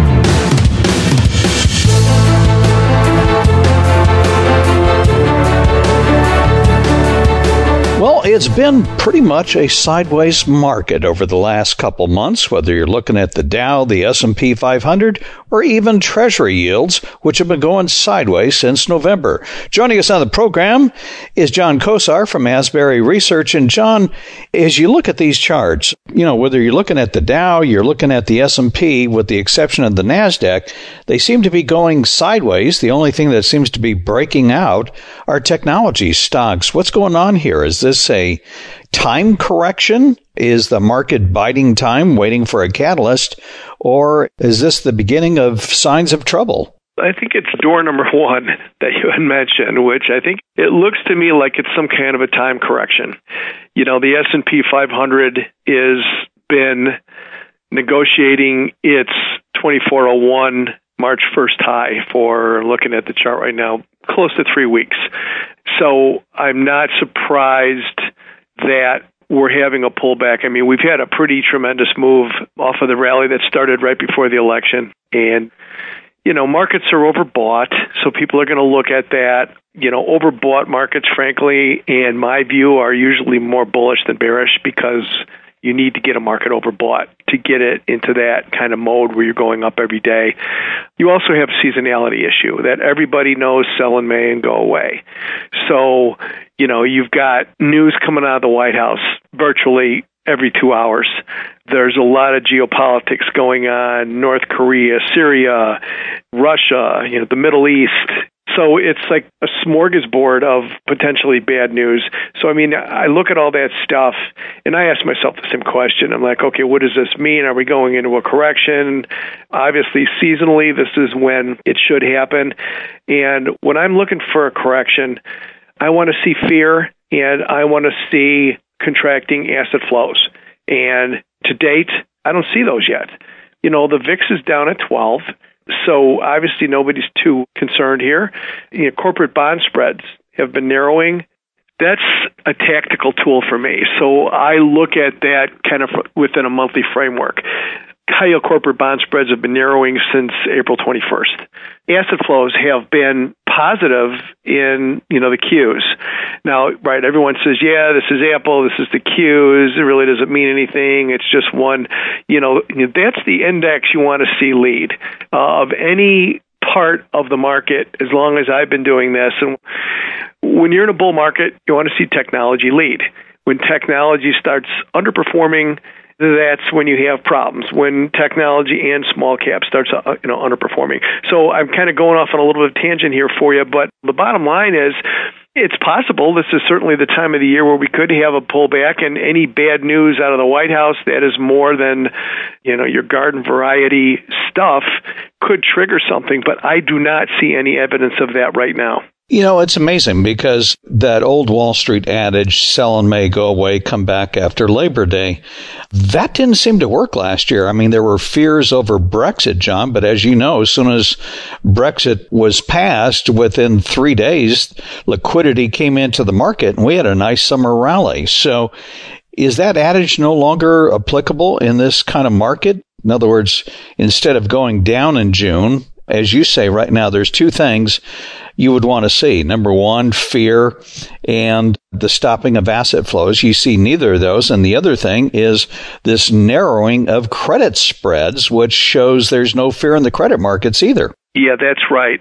Well, it's been pretty much a sideways market over the last couple months, whether you're looking at the Dow, the S&P 500, or even Treasury yields, which have been going sideways since November. Joining us on the program is John Kosar from Asbury Research. And John, as you look at these charts, whether you're looking at the Dow, you're looking at the S&P, with the exception of the NASDAQ, they seem to be going sideways. The only thing that seems to be breaking out are technology stocks. What's going on here? Is this a time correction? Is the market biding time, waiting for a catalyst? Or is this the beginning of signs of trouble? I think it's door number one that you had mentioned, which I think it looks to me like it's some kind of a time correction. The S&P 500 has been negotiating its 2401 March 1st high for, looking at the chart right now, close to 3 weeks. So I'm not surprised that we're having a pullback. I mean, we've had a pretty tremendous move off of the rally that started right before the election. And, markets are overbought, so people are going to look at that. Overbought markets, frankly, in my view, are usually more bullish than bearish because you need to get a market overbought to get it into that kind of mode where you're going up every day. You also have a seasonality issue that everybody knows sell in May and go away. So, you've got news coming out of the White House virtually every 2 hours. There's a lot of geopolitics going on, North Korea, Syria, Russia, the Middle East. So it's like a smorgasbord of potentially bad news. So, I look at all that stuff and I ask myself the same question. I'm like, okay, what does this mean? Are we going into a correction? Obviously, seasonally, this is when it should happen. And when I'm looking for a correction, I want to see fear and I want to see contracting asset flows. And to date, I don't see those yet. The VIX is down at 12. So obviously nobody's too concerned here. Corporate bond spreads have been narrowing. That's a tactical tool for me. So I look at that kind of within a monthly framework. High-yield corporate bond spreads have been narrowing since April 21st. Asset flows have been positive in, the Qs. Now, right, everyone says, yeah, this is Apple, this is the Qs, it really doesn't mean anything, it's just one, that's the index you want to see lead of any part of the market as long as I've been doing this. And when you're in a bull market, you want to see technology lead. When technology starts underperforming, that's when you have problems, when technology and small cap starts underperforming. So I'm kind of going off on a little bit of tangent here for you, but the bottom line is it's possible. This is certainly the time of the year where we could have a pullback, and any bad news out of the White House that is more than, your garden variety stuff could trigger something, but I do not see any evidence of that right now. It's amazing because that old Wall Street adage, sell in May, go away, come back after Labor Day, that didn't seem to work last year. There were fears over Brexit, John, but as you know, as soon as Brexit was passed, within 3 days, liquidity came into the market and we had a nice summer rally. So is that adage no longer applicable in this kind of market? In other words, instead of going down in June, as you say right now, there's two things you would want to see. Number one, fear and the stopping of asset flows. You see neither of those. And the other thing is this narrowing of credit spreads, which shows there's no fear in the credit markets either. Yeah, that's right.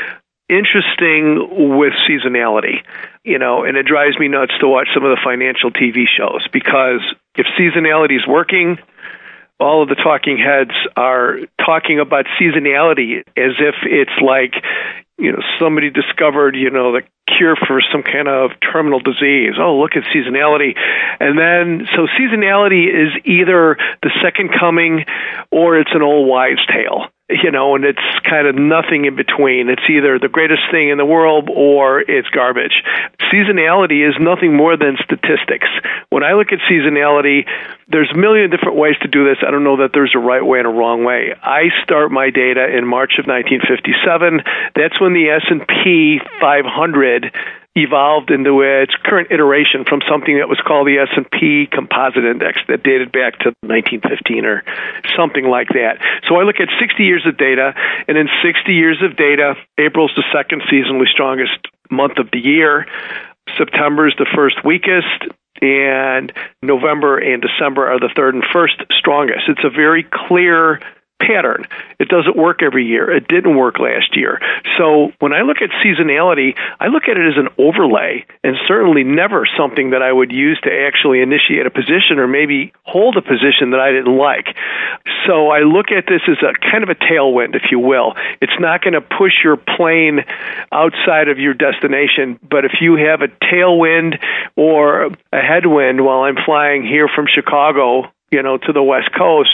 Interesting with seasonality, and it drives me nuts to watch some of the financial TV shows because if seasonality is working, all of the talking heads are talking about seasonality as if it's like, somebody discovered, the cure for some kind of terminal disease. Oh, look at seasonality. And then, so seasonality is either the second coming or it's an old wives' tale. And it's kind of nothing in between. It's either the greatest thing in the world or it's garbage. Seasonality is nothing more than statistics. When I look at seasonality, there's a million different ways to do this. I don't know that there's a right way and a wrong way. I start my data in March of 1957. That's when the S&P 500 evolved into its current iteration from something that was called the S&P Composite Index that dated back to 1915 or something like that. So I look at 60 years of data, and in 60 years of data, April's the second seasonally strongest month of the year. September is the first weakest, and November and December are the third and first strongest. It's a very clear pattern. It doesn't work every year. It didn't work last year. So when I look at seasonality, I look at it as an overlay and certainly never something that I would use to actually initiate a position or maybe hold a position that I didn't like. So I look at this as a kind of a tailwind, if you will. It's not going to push your plane outside of your destination, but if you have a tailwind or a headwind while I'm flying here from Chicago, to the West Coast,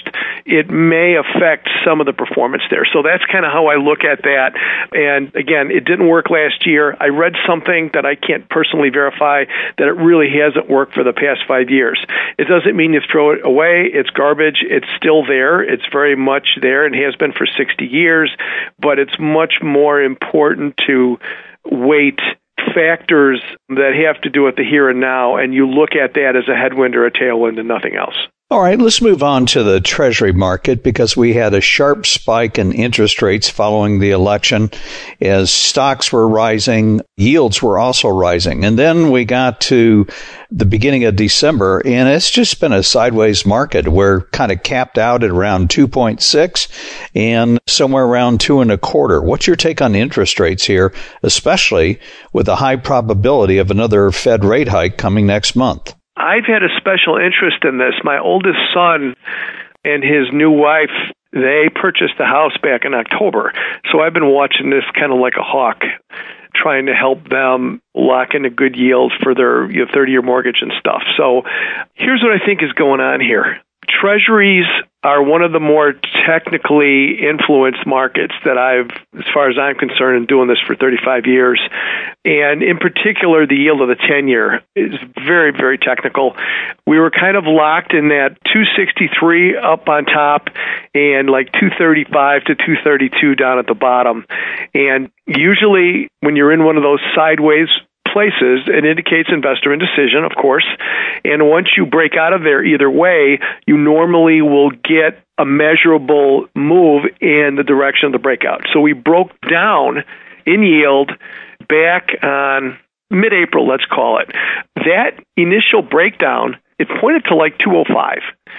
it may affect some of the performance there. So that's kind of how I look at that. And again, it didn't work last year. I read something that I can't personally verify that it really hasn't worked for the past 5 years. It doesn't mean you throw it away. It's garbage. It's still there. It's very much there and has been for 60 years, but it's much more important to weight factors that have to do with the here and now, and you look at that as a headwind or a tailwind and nothing else. All right, let's move on to the Treasury market because we had a sharp spike in interest rates following the election as stocks were rising, yields were also rising. And then we got to the beginning of December, and it's just been a sideways market. We're kind of capped out at around 2.6 and somewhere around 2.25. What's your take on interest rates here, especially with a high probability of another Fed rate hike coming next month? I've had a special interest in this. My oldest son and his new wife, they purchased the house back in October. So I've been watching this kind of like a hawk, trying to help them lock in a good yield for their 30-year mortgage and stuff. So here's what I think is going on here. Treasuries are one of the more technically influenced markets that as far as I'm concerned, and doing this for 35 years. And in particular, the yield of the 10-year is very, very technical. We were kind of locked in that 263 up on top and like 235 to 232 down at the bottom. And usually when you're in one of those sideways places, it indicates investor indecision, of course. And once you break out of there either way, you normally will get a measurable move in the direction of the breakout. So we broke down in yield back on mid-April, let's call it. That initial breakdown, it pointed to like 205.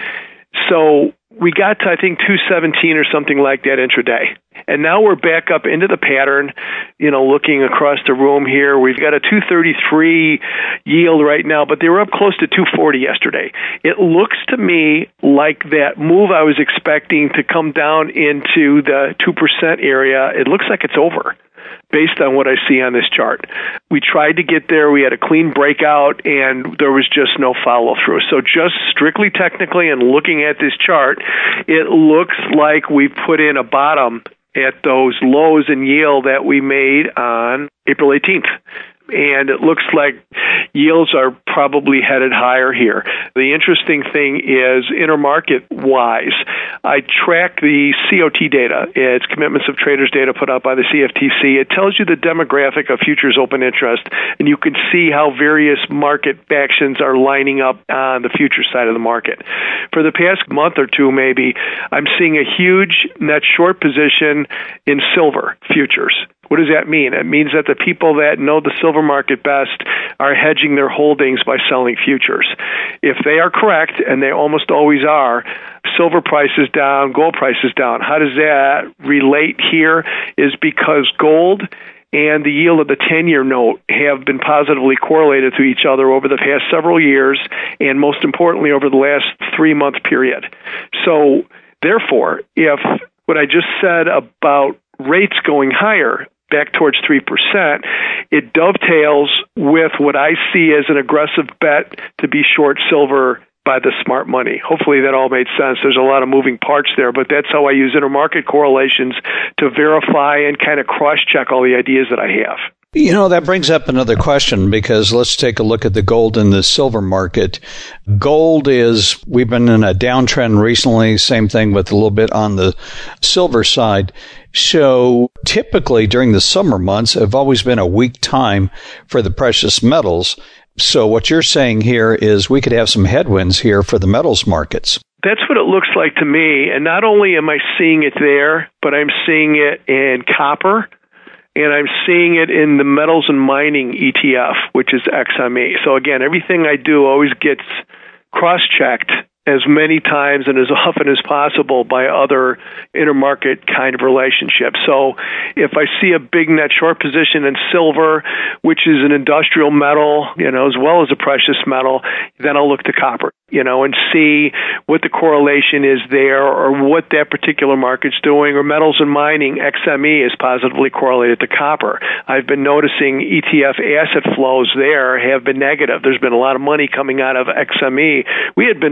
So we got to, I think, 217 or something like that intraday. And now we're back up into the pattern, looking across the room here. We've got a 233 yield right now, but they were up close to 240 yesterday. It looks to me like that move I was expecting to come down into the 2% area, it looks like it's over, based on what I see on this chart. We tried to get there. We had a clean breakout, and there was just no follow-through. So just strictly technically and looking at this chart, it looks like we put in a bottom at those lows in yield that we made on April 18th. And it looks like yields are probably headed higher here. The interesting thing is intermarket-wise, I track the COT data. It's Commitments of Traders data put out by the CFTC. It tells you the demographic of futures open interest, and you can see how various market actions are lining up on the futures side of the market. For the past month or two, maybe, I'm seeing a huge net short position in silver futures. What does that mean? It means that the people that know the silver market best are hedging their holdings by selling futures. If they are correct, and they almost always are, silver price is down, gold price is down. How does that relate here? Is because gold and the yield of the 10-year note have been positively correlated to each other over the past several years, and most importantly, over the last 3-month period. So, therefore, if what I just said about rates going higher, back towards 3%, it dovetails with what I see as an aggressive bet to be short silver by the smart money. Hopefully that all made sense. There's a lot of moving parts there, but that's how I use intermarket correlations to verify and kind of cross-check all the ideas that I have. That brings up another question, because let's take a look at the gold and the silver market. Gold we've been in a downtrend recently, same thing with a little bit on the silver side. So typically during the summer months have always been a weak time for the precious metals. So what you're saying here is we could have some headwinds here for the metals markets. That's what it looks like to me. And not only am I seeing it there, but I'm seeing it in copper. And I'm seeing it in the metals and mining ETF, which is XME. So again, everything I do always gets cross-checked as many times and as often as possible by other intermarket kind of relationships. So if I see a big net short position in silver, which is an industrial metal, as well as a precious metal, then I'll look to copper, and see what the correlation is there or what that particular market's doing. Or metals and mining, XME is positively correlated to copper. I've been noticing ETF asset flows there have been negative. There's been a lot of money coming out of XME. We had been long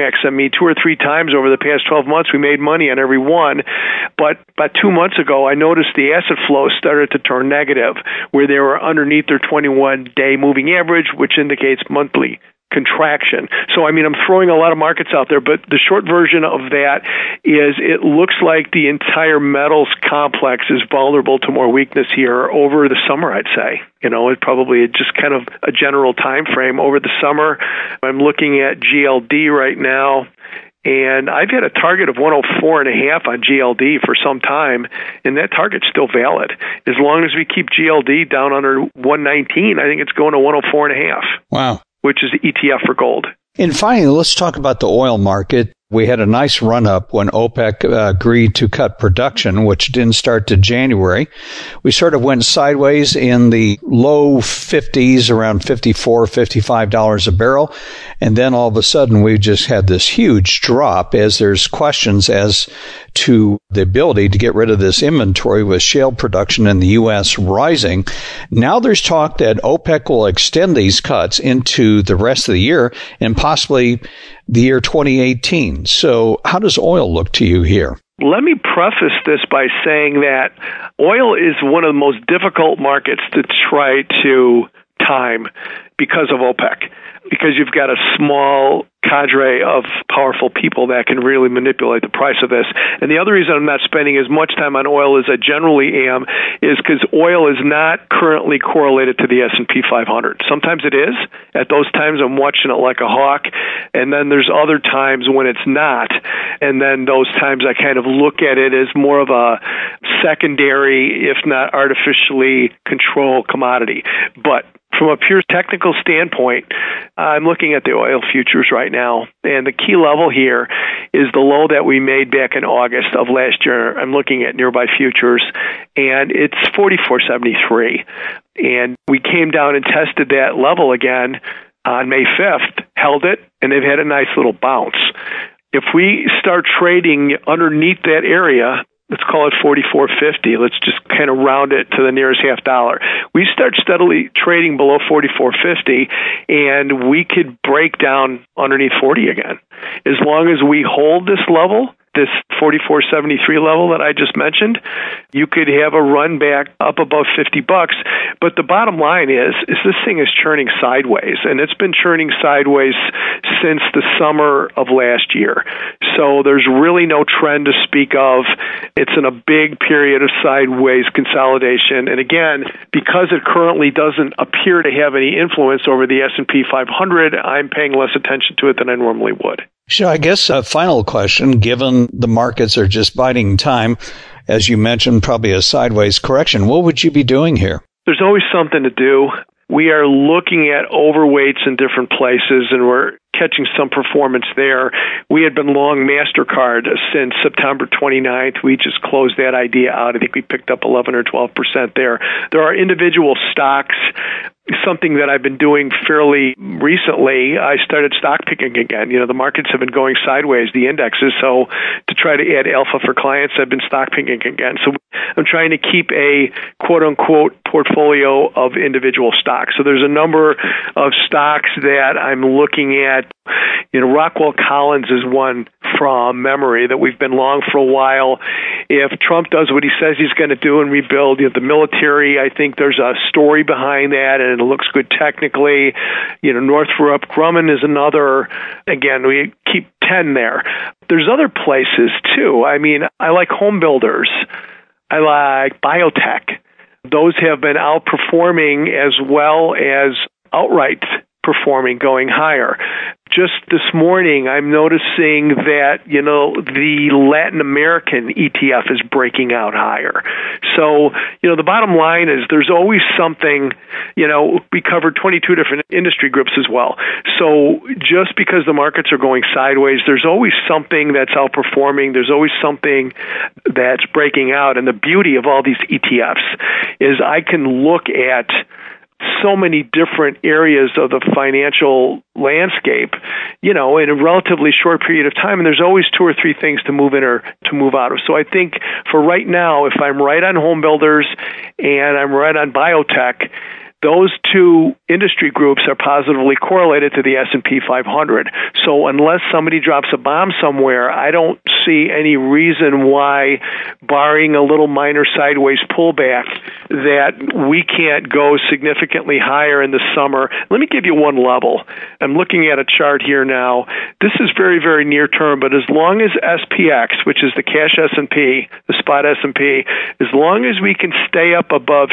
Supramax. I mean, 2 or 3 times over the past 12 months, we made money on every one. But about 2 months ago, I noticed the asset flow started to turn negative, where they were underneath their 21-day moving average, which indicates monthly contraction. So, I mean, I'm throwing a lot of markets out there, but the short version of that is it looks like the entire metals complex is vulnerable to more weakness here over the summer, I'd say. You know, it probably just kind of a general time frame over the summer. I'm looking at GLD right now, and I've had a target of 104.5 on GLD for some time, and that target's still valid. As long as we keep GLD down under 119, I think it's going to 104.5. Wow. Which is the ETF for gold. And finally, let's talk about the oil market. We had a nice run-up when OPEC agreed to cut production, which didn't start to January. We sort of went sideways in the low 50s, around $54, $55 a barrel. And then all of a sudden, we just had this huge drop as there's questions as to the ability to get rid of this inventory with shale production in the U.S. rising. Now there's talk that OPEC will extend these cuts into the rest of the year and possibly the year 2018. So how does oil look to you here? Let me preface this by saying that oil is one of the most difficult markets to try to time because of OPEC, because you've got a small cadre of powerful people that can really manipulate the price of this. And the other reason I'm not spending as much time on oil as I generally am is because oil is not currently correlated to the S&P 500. Sometimes it is. At those times, I'm watching it like a hawk. And then there's other times when it's not. And then those times I kind of look at it as more of a secondary, if not artificially controlled commodity. But from a pure technical standpoint, I'm looking at the oil futures right now, and the key level here is the low that we made back in August of last year. I'm looking at nearby futures, and it's 44.73. And we came down and tested that level again on May 5th, held it, and they've had a nice little bounce. If we start trading underneath that area, let's call it 44.50. Let's just kind of round it to the nearest half dollar. We start steadily trading below 44.50, and we could break down underneath 40 again. As long as we hold this level, this 44.73 level that I just mentioned, you could have a run back up above $50. But the bottom line is this thing is churning sideways, and it's been churning sideways since the summer of last year. So there's really no trend to speak of. It's in a big period of sideways consolidation. And again, because it currently doesn't appear to have any influence over the S&P 500, I'm paying less attention to it than I normally would. So I guess a final question, given the markets are just biding time, as you mentioned, probably a sideways correction, what would you be doing here? There's always something to do. We are looking at overweights in different places, and we're catching some performance there. We had been long MasterCard since September 29th. We just closed that idea out. I think we picked up 11 or 12% there. There are individual stocks. Something that I've been doing fairly recently, I started stock picking again. You know, the markets have been going sideways, the indexes, so to try to add alpha for clients, I've been stock picking again. So I'm trying to keep a quote-unquote portfolio of individual stocks. So there's a number of stocks that I'm looking at. You know, Rockwell Collins is one from memory that we've been long for a while. If Trump does what he says he's going to do and rebuild the military, I think there's a story behind that, and it looks good technically. You know, Northrop Grumman is another. Again, we keep 10 there. There's other places, too. I mean, I like home builders. I like biotech. Those have been outperforming as well as outright performing, going higher. Just this morning, I'm noticing that, you know, the Latin American ETF is breaking out higher. So, you know, the bottom line is there's always something. You know, we covered 22 different industry groups as well. So just because the markets are going sideways, there's always something that's outperforming. There's always something that's breaking out. And the beauty of all these ETFs is I can look at so many different areas of the financial landscape, you know, in a relatively short period of time. And there's always 2 or 3 things to move in or to move out of. So I think for right now, if I'm right on home builders and I'm right on biotech, those two industry groups are positively correlated to the S&P 500. So unless somebody drops a bomb somewhere, I don't see any reason why, barring a little minor sideways pullback, that we can't go significantly higher in the summer. Let me give you one level. I'm looking at a chart here now. This is very, very near term, but as long as SPX, which is the cash S&P, the spot S&P, as long as we can stay up above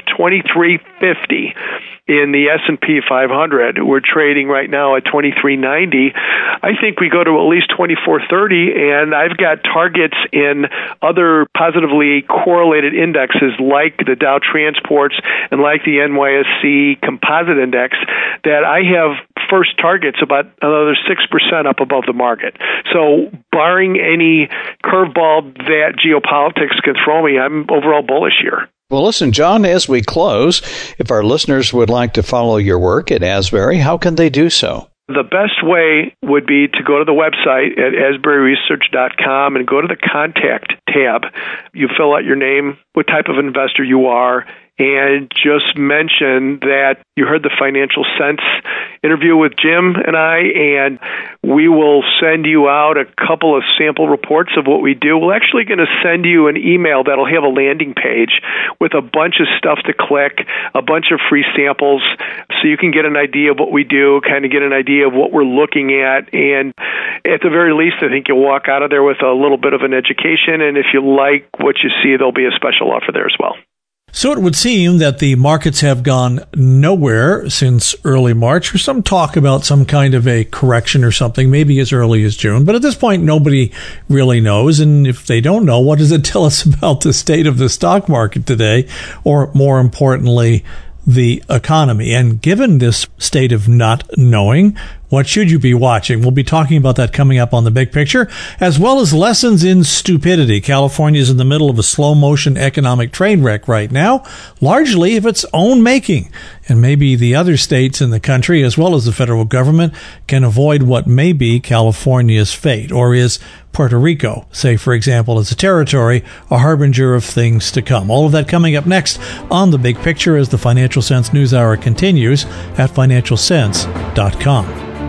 2350 in the S&P 500, we're trading right now at 2390. I think we go to at least 2430, and I've got targets in other positively correlated indexes like the Dow Transports and like the NYSE Composite Index that I have first targets about another 6% up above the market. So barring any curveball that geopolitics can throw me, I'm overall bullish here. Well, listen, John, as we close, if our listeners would like to follow your work at Asbury, how can they do so? The best way would be to go to the website at asburyresearch.com and go to the Contact tab. You fill out your name, what type of investor you are, and just mention that you heard the Financial Sense interview with Jim and I, and we will send you out a couple of sample reports of what we do. We're actually going to send you an email that'll have a landing page with a bunch of stuff to click, a bunch of free samples, so you can get an idea of what we do, kind of get an idea of what we're looking at, and at the very least, I think you'll walk out of there with a little bit of an education, and if you like what you see, there'll be a special offer there as well. So it would seem that the markets have gone nowhere since early March, or some talk about some kind of a correction or something, maybe as early as June. But at this point, nobody really knows. And if they don't know, what does it tell us about the state of the stock market today? Or more importantly, the economy? And given this state of not knowing, what should you be watching? We'll be talking about that coming up on The Big Picture, as well as lessons in stupidity. California is in the middle of a slow-motion economic train wreck right now, largely of its own making. And maybe the other states in the country, as well as the federal government, can avoid what may be California's fate. Or is Puerto Rico, say, for example, as a territory, a harbinger of things to come? All of that coming up next on The Big Picture as the Financial Sense News Hour continues at financialsense.com.